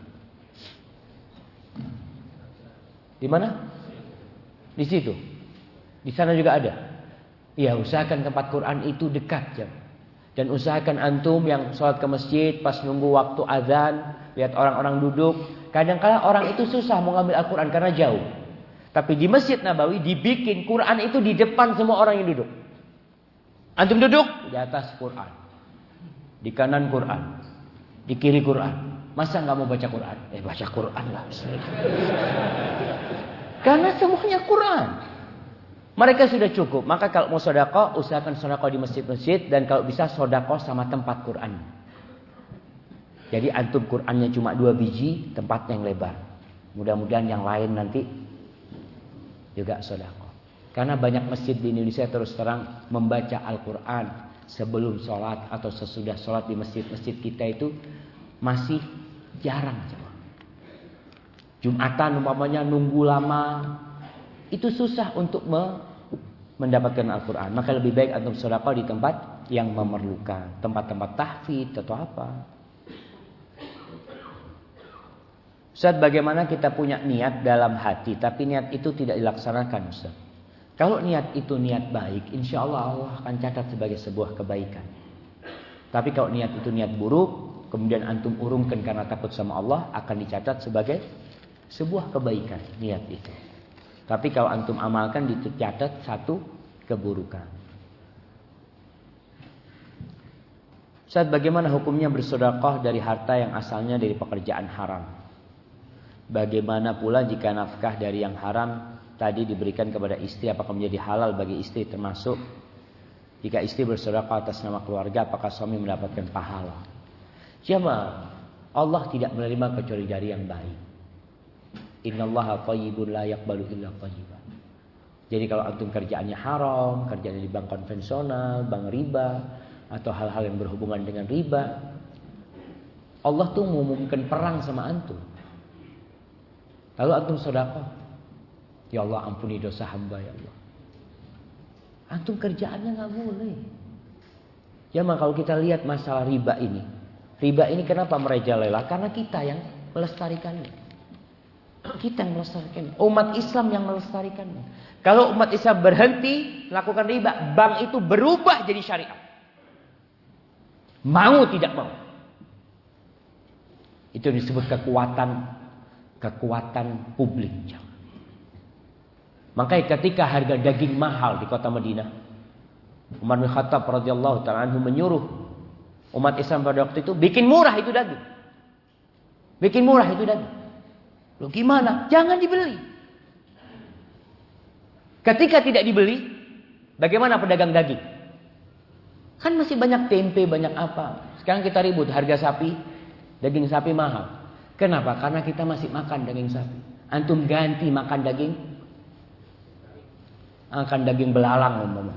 Di mana? Di situ. Di sana juga ada. Ya, usahakan tempat Quran itu dekat, jamaah. Dan usahakan antum yang sholat ke masjid pas nunggu waktu azan, lihat orang-orang duduk. Kadang-kadang orang itu susah mau ngambil Al-Quran karena jauh. Tapi di Masjid Nabawi dibikin Quran itu di depan semua orang yang duduk. Antum duduk di atas Quran, di kanan Quran, di kiri Quran. Masa nggak mau baca Quran? Baca Quran lah. Karena semuanya Quran. Mereka sudah cukup. Maka kalau mau sedekah, usahakan sedekah di masjid-masjid, dan kalau bisa sedekah sama tempat Quran. Jadi antum Qurannya cuma 2 biji, tempatnya yang lebar. Mudah-mudahan yang lain nanti juga sedekah. Karena banyak masjid di Indonesia terus terang membaca Al-Quran sebelum sholat atau sesudah sholat di masjid-masjid kita itu masih jarang. Jumatan umpamanya nunggu lama, itu susah untuk mendapatkan Al-Quran. Maka lebih baik antum sedekah di tempat yang memerlukan, tempat-tempat tahfidz atau apa. Ustaz, bagaimana kita punya niat dalam hati, tapi niat itu tidak dilaksanakan, Ustaz? Kalau niat itu niat baik, insya Allah Allah akan catat sebagai sebuah kebaikan. Tapi kalau niat itu niat buruk, kemudian antum urungkan karena takut sama Allah, akan dicatat sebagai sebuah kebaikan niat itu. Tapi kalau antum amalkan, dicatat satu keburukan. Ustaz, bagaimana hukumnya bersedekah dari harta yang asalnya dari pekerjaan haram? Bagaimana pula jika nafkah dari yang haram tadi diberikan kepada istri, apakah menjadi halal bagi istri, termasuk jika istri bersedekah atas nama keluarga, apakah suami mendapatkan pahala? Jemaah, Allah tidak menerima kecuali dari yang baik. Innallaha thayyibun la yaqbalu illa thayyiban. Jadi kalau antum kerjaannya haram, kerjaannya di bank konvensional, bank riba, atau hal-hal yang berhubungan dengan riba, Allah tuh mengumumkan perang sama antum. Lalu antum sedekah, ya Allah ampuni dosa hamba ya Allah. Antum kerjaannya nggak boleh. Ya maka kalau kita lihat masalah riba ini kenapa merajalela? Karena kita yang melestarikannya. Kita yang melestarikannya. Umat Islam yang melestarikannya. Kalau umat Islam berhenti melakukan riba, bank itu berubah jadi syariat. Mau tidak mau. Itu disebut kekuatan publik. Makanya ketika harga daging mahal di kota Madinah, Umar bin Khattab radhiyallahu ta'ala anhu menyuruh umat Islam pada waktu itu bikin murah itu daging. Bikin murah itu daging. Loh gimana? Jangan dibeli. Ketika tidak dibeli, bagaimana pedagang daging? Kan masih banyak tempe, banyak apa. Sekarang kita ribut harga sapi, daging sapi mahal. Kenapa? Karena kita masih makan daging sapi. Antum ganti makan daging belalang umpama.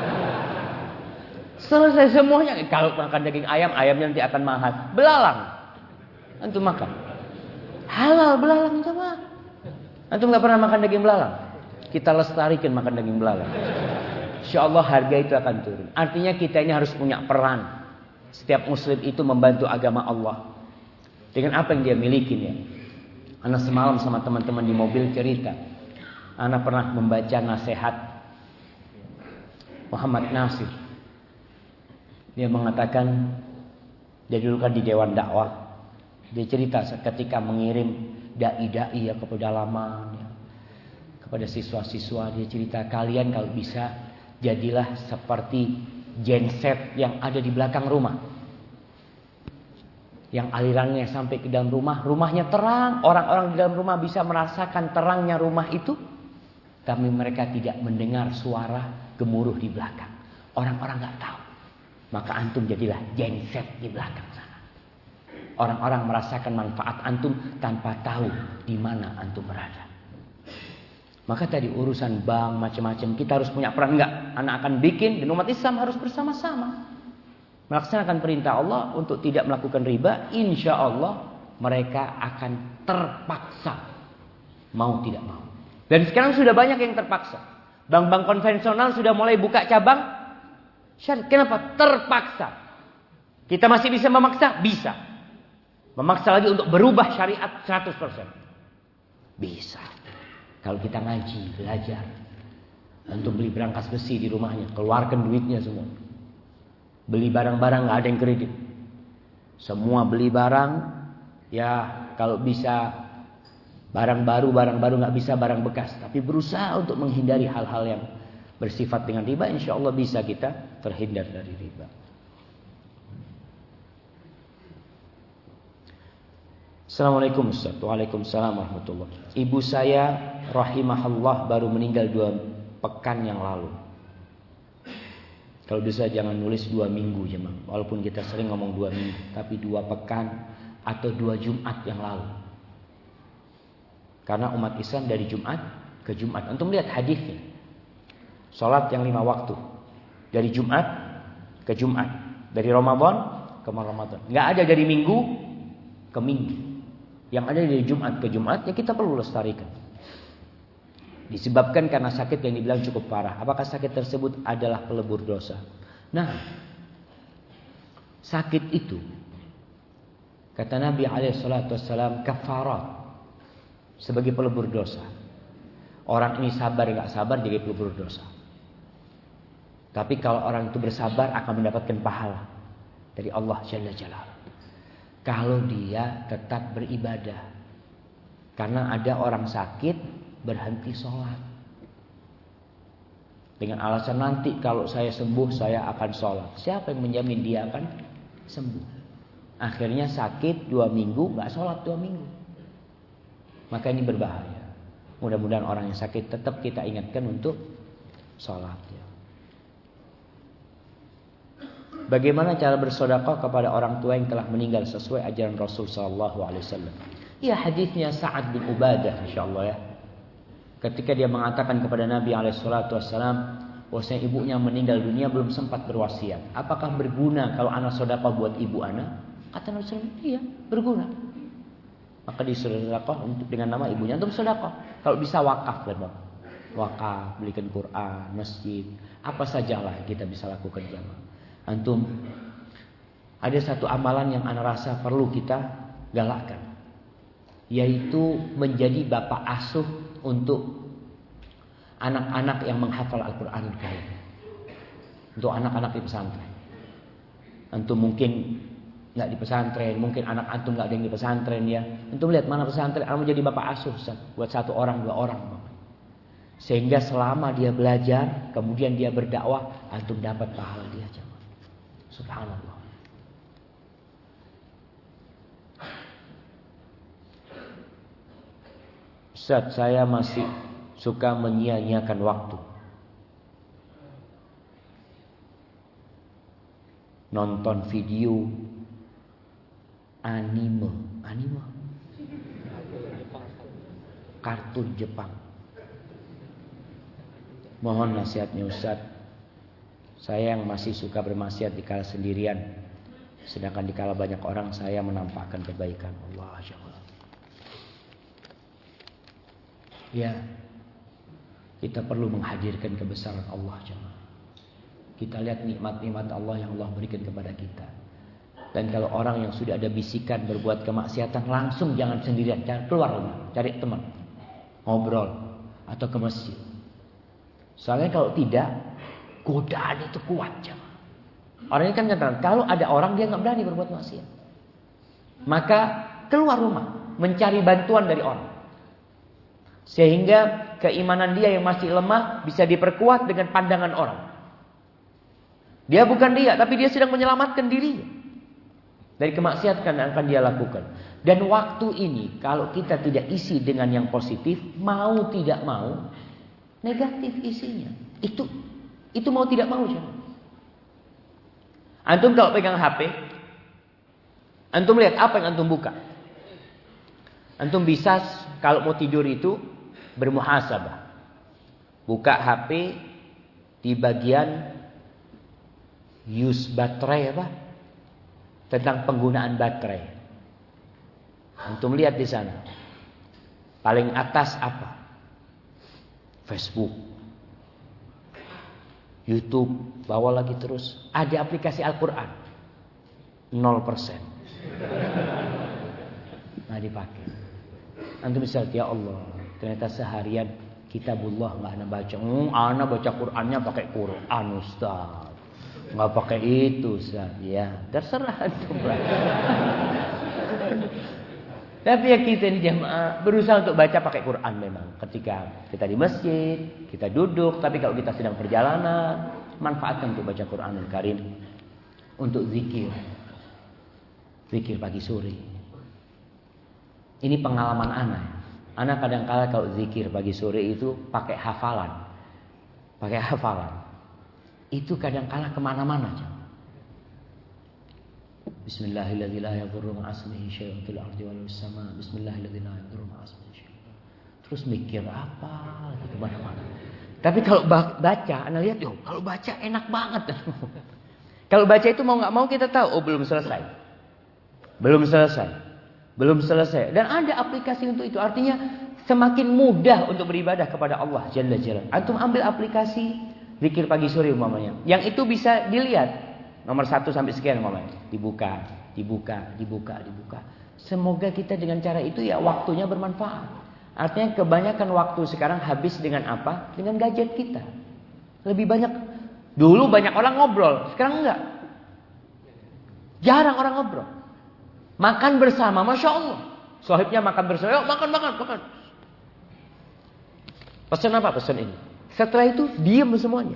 Selesai semuanya. Kalau makan daging ayam, ayamnya nanti akan mahal. Belalang antum makan. Halal belalang sama. Antum gak pernah makan daging belalang. Kita lestarikan makan daging belalang. InsyaAllah harga itu akan turun. Artinya kita ini harus punya peran. Setiap muslim itu membantu agama Allah dengan apa yang dia miliki ya. Anak semalam sama teman-teman di mobil cerita, anak pernah membaca nasihat Muhammad Nasir. Dia mengatakan, dia dulu kan di Dewan Dakwah. Dia cerita ketika mengirim dai-dai ya ke pedalaman ya, kepada siswa-siswa, dia cerita, kalian kalau bisa jadilah seperti genset yang ada di belakang rumah, yang alirannya sampai ke dalam rumah, rumahnya terang, orang-orang di dalam rumah bisa merasakan terangnya rumah itu, tapi mereka tidak mendengar suara gemuruh di belakang. Orang-orang nggak tahu. Maka antum jadilah genset di belakang sana. Orang-orang merasakan manfaat antum tanpa tahu di mana antum berada. Maka tadi urusan bank macam-macam kita harus punya peran. Enggak, anak akan bikin dan umat Islam harus bersama-sama melaksanakan perintah Allah untuk tidak melakukan riba. Insya Allah mereka akan terpaksa mau tidak mau. Dan sekarang sudah banyak yang terpaksa. Bank-bank konvensional sudah mulai buka cabang syariat. Kenapa? Terpaksa. Kita masih bisa memaksa? Bisa. Memaksa lagi untuk berubah syariat 100%. Bisa. Kalau kita ngaji, belajar. Untuk beli berangkas besi di rumahnya. Keluarkan duitnya semua. Beli barang-barang gak ada yang kredit. Semua beli barang. Ya kalau bisa barang baru gak bisa barang bekas. Tapi berusaha untuk menghindari hal-hal yang bersifat dengan riba. Insya Allah bisa kita terhindar dari riba. Assalamualaikum Ustaz. Waalaikumsalam warahmatullahi. Ibu saya rahimahullah baru meninggal 2 pekan yang lalu. Kalau bisa jangan nulis 2 minggu jemaah. Walaupun kita sering ngomong 2 minggu, tapi 2 pekan atau 2 Jumat yang lalu. Karena umat Islam dari Jumat ke Jumat. Antum lihat hadisnya. Salat yang 5 waktu. Dari Jumat ke Jumat. Dari Ramadan ke Ramadan. Enggak ada dari minggu ke minggu. Yang ada dari Jumat ke Jumat, ya kita perlu lestarikan. Disebabkan karena sakit yang dibilang cukup parah. Apakah sakit tersebut adalah pelebur dosa? Nah, sakit itu kata Nabi SAW kafarat, sebagai pelebur dosa. Orang ini sabar gak sabar jadi pelebur dosa. Tapi kalau orang itu bersabar akan mendapatkan pahala dari Allah Jalla Jalaluhu. Kalau dia tetap beribadah. Karena ada orang sakit berhenti sholat. Dengan alasan nanti kalau saya sembuh saya akan sholat. Siapa yang menjamin dia akan sembuh? Akhirnya sakit 2 minggu gak sholat 2 minggu. Maka ini berbahaya. Mudah-mudahan orang yang sakit tetap kita ingatkan untuk sholat. Bagaimana cara bersedekah kepada orang tua yang telah meninggal sesuai ajaran Rasul sallallahu alaihi wasallam? Ya, hadisnya Sa'ad bin Ubadah insyaallah ya. Ketika dia mengatakan kepada Nabi alaihi salatu wasallam, bahwasanya ibunya meninggal dunia belum sempat berwasiat. Apakah berguna kalau anak sedekah buat ibu anak? Kata Nabi sallallahu alaihi wasallam, iya, berguna. Maka disedekah untuk dengan nama ibunya untuk sedekah. Kalau bisa wakaf, wakaf, belikan Quran, masjid, apa sajalah kita bisa lakukan jamaah. Antum, ada satu amalan yang ana rasa perlu kita galakkan, yaitu menjadi bapak asuh untuk anak-anak yang menghafal Al-Quranul Karim. Untuk anak-anak di pesantren. Antum mungkin nggak di pesantren, mungkin anak antum nggak ada yang di pesantren ya. Antum lihat mana pesantren, antum jadi bapak asuh buat 1 orang 2 orang. Sehingga selama dia belajar, kemudian dia berdakwah, antum dapat pahala dia. Subhanallah. Ustaz, saya masih suka menyia-nyiakan waktu. Nonton video anime, kartun Jepang. Mohon nasihatnya Ustaz. Saya yang masih suka bermaksiat dikala sendirian, sedangkan dikala banyak orang saya menampakkan kebaikan. Allah Subhanahu. Ya, kita perlu menghadirkan kebesaran Allah jemaah. Kita lihat nikmat-nikmat Allah yang Allah berikan kepada kita. Dan kalau orang yang sudah ada bisikan berbuat kemaksiatan, langsung jangan sendirian, jangan keluar rumah, cari teman, ngobrol atau ke masjid. Soalnya kalau tidak, godaan itu kuat jemaah. Orang ini kan katakan, kalau ada orang dia nggak berani berbuat maksiat, maka keluar rumah, mencari bantuan dari orang. Sehingga keimanan dia yang masih lemah bisa diperkuat dengan pandangan orang. Dia bukan dia, tapi dia sedang menyelamatkan dirinya dari kemaksiatan yang akan dia lakukan. Dan waktu ini kalau kita tidak isi dengan yang positif, mau tidak mau negatif isinya. Itu mau tidak mau jangan. Antum kalau pegang HP, antum lihat apa yang antum buka. Antum bisa kalau mau tidur itu bermuhasabah. Buka HP di bagian use baterai apa? Tentang penggunaan baterai. Antum lihat di sana. Paling atas apa? Facebook, YouTube, bawa lagi terus. Ada aplikasi Al-Quran 0%. Nah dipakai. Antum bisa lihat, ya Allah, ternyata seharian kitabullah nggak ana baca. Ana baca Qurannya pakai Quran Ustaz. Nggak pakai itu Ustaz. Ya, terserah antum. Tapi ya kita ini jamaah berusaha untuk baca pakai Quran memang. Ketika kita di masjid, kita duduk. Tapi kalau kita sedang perjalanan, manfaatkan untuk baca Quranul Karim. Untuk zikir. Zikir pagi sore. Ini pengalaman ana. Ana kadang-kala kalau zikir pagi sore itu pakai hafalan. Pakai hafalan. Itu kadang-kala kemana-mana. Bismillahirrahmanirrahim. La yadurru ma'asmihi syai'un fil ardi wal sama. Bismillahirrahmanirrahim. La yadurru ma'asmihi syai'un. Terus mikir apa lagi kemana-mana. Tapi kalau baca, anda lihat, kalau baca enak banget. Kalau baca itu mau nggak mau kita tahu, belum selesai. Belum selesai. Dan ada aplikasi untuk itu. Artinya semakin mudah untuk beribadah kepada Allah Jalla Jalla. Antum ambil aplikasi zikir pagi sore umpamanya. Yang itu bisa dilihat. Nomor 1 sampai sekian umpamanya. Dibuka. Semoga kita dengan cara itu ya waktunya bermanfaat. Artinya kebanyakan waktu sekarang habis dengan apa? Dengan gadget kita. Lebih banyak. Dulu banyak orang ngobrol. Sekarang enggak. Jarang orang ngobrol. Makan bersama, Masya Allah. Sahibnya makan bersama, yuk makan. Pesan apa? Pesan ini. Setelah itu, diam semuanya.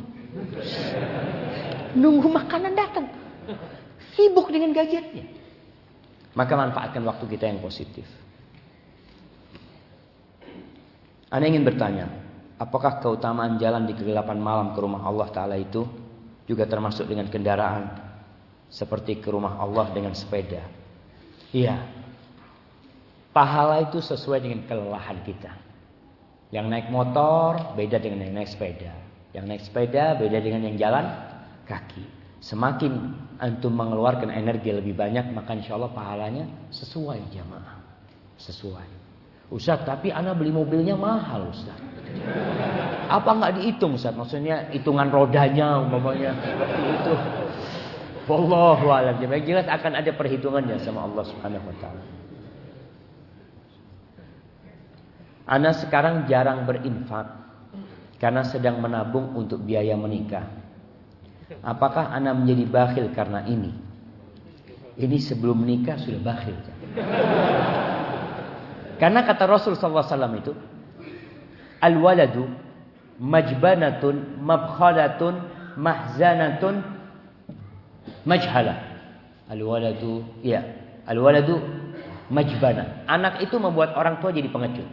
Nunggu makanan datang. Sibuk dengan gadgetnya. Maka manfaatkan waktu kita yang positif. Ana ingin bertanya, apakah keutamaan jalan di kegelapan malam ke rumah Allah Ta'ala itu juga termasuk dengan kendaraan seperti ke rumah Allah dengan sepeda? Iya. Pahala itu sesuai dengan kelelahan kita. Yang naik motor beda dengan yang naik sepeda. Yang naik sepeda beda dengan yang jalan kaki. Semakin antum mengeluarkan energi lebih banyak, maka insya Allah pahalanya sesuai jamaah. Sesuai. Ustaz, tapi ana beli mobilnya mahal Ustaz. Apa nggak dihitung Ustaz? Maksudnya hitungan rodanya umpamanya seperti itu. Wallahu a'lam. Yang jelas akan ada perhitungannya sama Allah Subhanahu wa taala. Ana sekarang jarang berinfak karena sedang menabung untuk biaya menikah. Apakah ana menjadi bakhil karena ini? Ini sebelum menikah sudah bakhil. Karena kata Rasul sallallahu alaihi wasallam itu, al-waladu majbanatun mabkhalatun mahzanatun majhalah. Al-waladu majbana. Anak itu membuat orang tua jadi pengecut.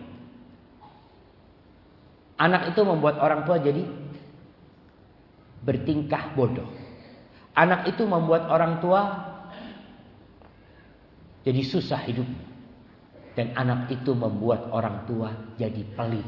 Anak itu membuat orang tua jadi bertingkah bodoh. Anak itu membuat orang tua jadi susah hidupnya. Dan anak itu membuat orang tua jadi pelit.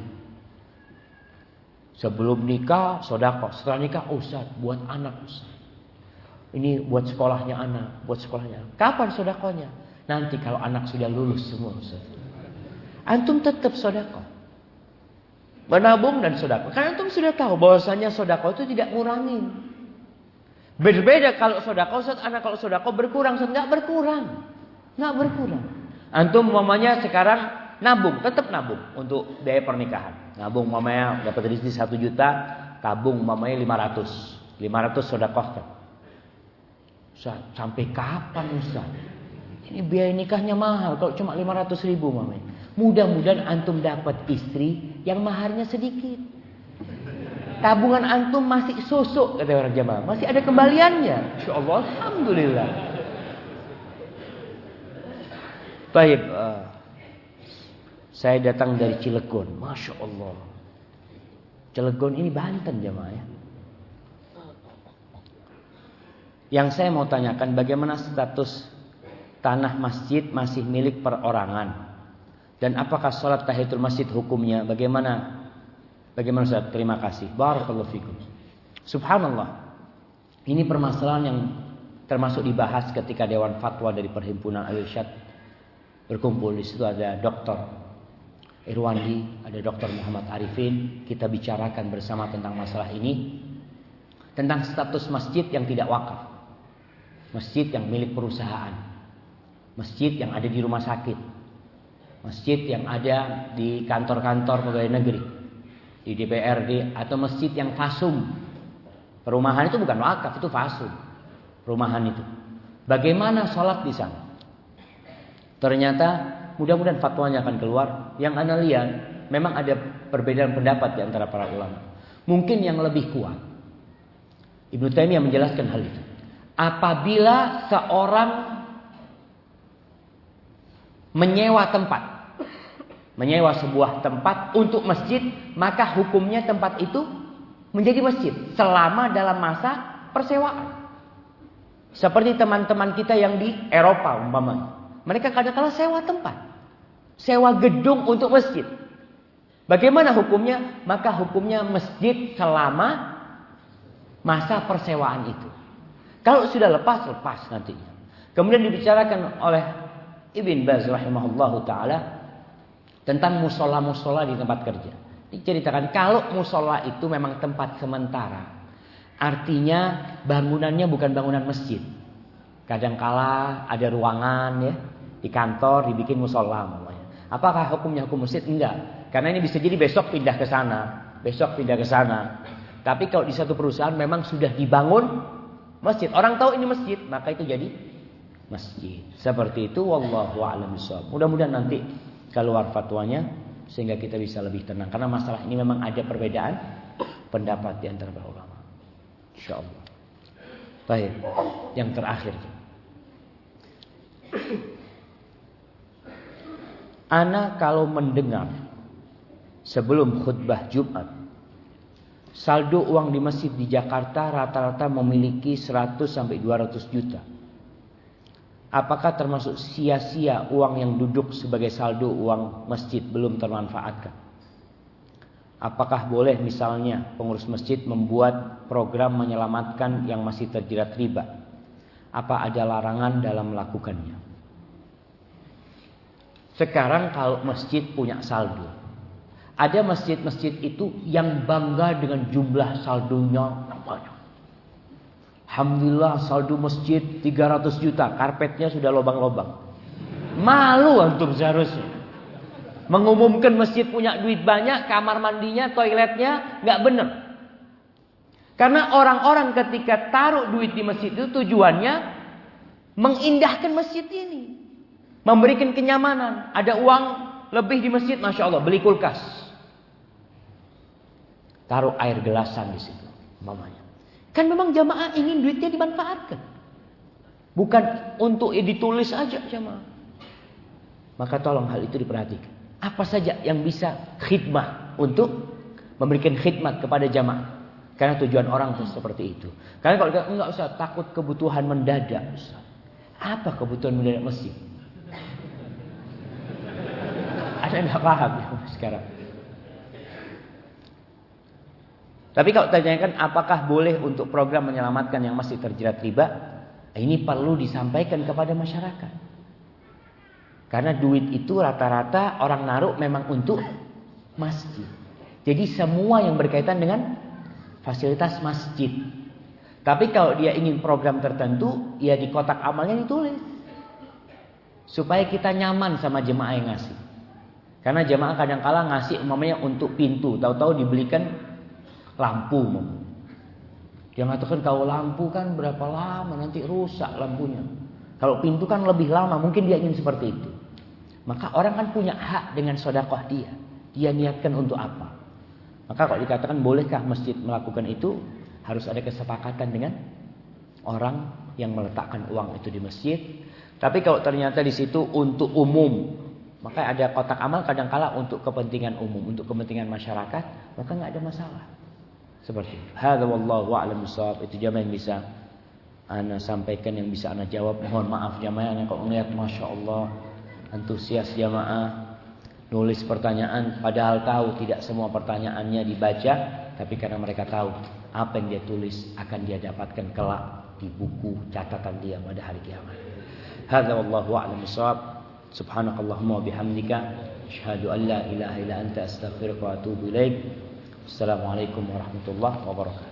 Sebelum nikah sedekah, setelah nikah Ustaz buat anak Ustaz. Ini buat sekolahnya anak, buat sekolahnya. Kapan sedekahnya? Nanti kalau anak sudah lulus semua Ustaz. Antum tetap sedekah. Menabung dan sedekah. Karena antum sudah tahu bahwasanya sedekah itu tidak ngurangin. Berbeda kalau sedekah Ustaz, anak kalau sedekah berkurang Ustaz, enggak berkurang. Enggak berkurang. Antum mamanya sekarang nabung, tetap nabung untuk biaya pernikahan. Nabung mamanya dapat rezeki 1 juta, tabung mamanya 500. 500 sedekahkan. Ustaz, sampai kapan Ustaz? Ini biaya nikahnya mahal kalau cuma 500 ribu mamanya. Mudah-mudahan antum dapat istri yang maharnya sedikit. Tabungan antum masih sosok kata orang jamaah, masih ada kembaliannya. Insyaallah, alhamdulillah. Baik, saya datang dari Cilegon, masya Allah. Cilegon ini Banten jamaah ya. Yang saya mau tanyakan, bagaimana status tanah masjid masih milik perorangan? Dan apakah sholat tahiyatul masjid hukumnya? Bagaimana Ustaz? Terima kasih. Barakallahu fikum. Subhanallah. Ini permasalahan yang termasuk dibahas ketika Dewan Fatwa dari Perhimpunan Al-Irsyad berkumpul. Di situ ada Dr. Irwandi, ada Dr. Muhammad Arifin. Kita bicarakan bersama tentang masalah ini. Tentang status masjid yang tidak wakaf. Masjid yang milik perusahaan. Masjid yang ada di rumah sakit. Masjid yang ada di kantor-kantor pegawai negeri, di DPRD, atau masjid yang fasum. Perumahan itu bukan wakaf, itu fasum. Perumahan itu. Bagaimana sholat di sana? Ternyata mudah-mudahan fatwanya akan keluar. Yang ana lihat memang ada perbedaan pendapat di antara para ulama. Mungkin yang lebih kuat, Ibnu Taimiyah menjelaskan hal itu. Apabila seorang menyewa sebuah tempat untuk masjid, maka hukumnya tempat itu menjadi masjid selama dalam masa persewaan. Seperti teman-teman kita yang di Eropa umpamanya, mereka kadang-kadang sewa tempat, sewa gedung untuk masjid. Bagaimana hukumnya? Maka hukumnya masjid selama masa persewaan itu. Kalau sudah lepas nantinya. Kemudian dibicarakan oleh Ibn Baz rahimahullahu ta'ala tentang musola-musola di tempat kerja. Diceritakan kalau musola itu memang tempat sementara, artinya bangunannya bukan bangunan masjid. Kadangkala ada ruangan ya di kantor dibikin musola namanya. Apakah hukumnya hukum masjid? Enggak. Karena ini bisa jadi besok pindah ke sana, besok pindah ke sana. Tapi kalau di satu perusahaan memang sudah dibangun masjid, orang tahu ini masjid, maka itu jadi masjid. Seperti itu, wallahu a'lam bishawab. Mudah-mudahan nanti keluar fatwanya sehingga kita bisa lebih tenang, karena masalah ini memang ada perbedaan pendapat di antara para ulama. Insyaallah. Baik, yang terakhir. Ana kalau mendengar sebelum khutbah Jumat, saldo uang di masjid di Jakarta rata-rata memiliki 100 sampai 200 juta. Apakah termasuk sia-sia uang yang duduk sebagai saldo uang masjid belum termanfaatkan? Apakah boleh misalnya pengurus masjid membuat program menyelamatkan yang masih terjerat riba? Apa ada larangan dalam melakukannya? Sekarang kalau masjid punya saldo, ada masjid-masjid itu yang bangga dengan jumlah saldonya banyak. Alhamdulillah saldo masjid 300 juta, karpetnya sudah lobang-lobang. Malu antum seharusnya. Mengumumkan masjid punya duit banyak, kamar mandinya, toiletnya nggak benar. Karena orang-orang ketika taruh duit di masjid itu tujuannya mengindahkan masjid ini, memberikan kenyamanan. Ada uang lebih di masjid, masya Allah, beli kulkas, taruh air gelasan di situ, mamanya. Kan memang jamaah ingin duitnya dimanfaatkan, bukan untuk ditulis aja jamaah. Maka tolong hal itu diperhatikan. Apa saja yang bisa khidmah untuk memberikan khidmat kepada jamaah. Karena tujuan orang itu seperti itu. Karena kalau enggak usah takut kebutuhan mendadak. Apa kebutuhan mendadak masjid? Ada yang nggak paham ya sekarang. Tapi kalau tanyakan apakah boleh untuk program menyelamatkan yang masih terjerat riba, ini perlu disampaikan kepada masyarakat. Karena duit itu rata-rata orang naruh memang untuk masjid. Jadi semua yang berkaitan dengan fasilitas masjid. Tapi kalau dia ingin program tertentu, ya di kotak amalnya ditulis. Supaya kita nyaman sama jemaah yang ngasih. Karena jemaah kadang-kala ngasih umpamanya untuk pintu, tahu-tahu dibelikan lampu. Dia mengatakan kalau lampu kan berapa lama nanti rusak lampunya. Kalau pintu kan lebih lama, mungkin dia ingin seperti itu. Maka orang kan punya hak dengan sedekah dia. Dia niatkan untuk apa? Maka kalau dikatakan bolehkah masjid melakukan itu, harus ada kesepakatan dengan orang yang meletakkan uang itu di masjid. Tapi kalau ternyata di situ untuk umum, maka ada kotak amal kadang-kala untuk kepentingan umum, untuk kepentingan masyarakat, maka nggak ada masalah. Seperti itu. Hadza wallahu a'lam bishawab. Itu jamaah yang bisa ana sampaikan, yang bisa ana jawab. Mohon maaf jamaah yang kalau melihat masya Allah antusias jamaah nulis pertanyaan, padahal tahu tidak semua pertanyaannya dibaca, tapi karena mereka tahu apa yang dia tulis akan dia dapatkan kelak di buku catatan dia pada hari kiamat. Hadza wallahu a'lam bishawab. Subhanakallahumma wa bihamdika asyhadu an la ilaha illa anta astaghfiruka wa atubu ilaik. Assalamualaikum warahmatullahi wabarakatuh.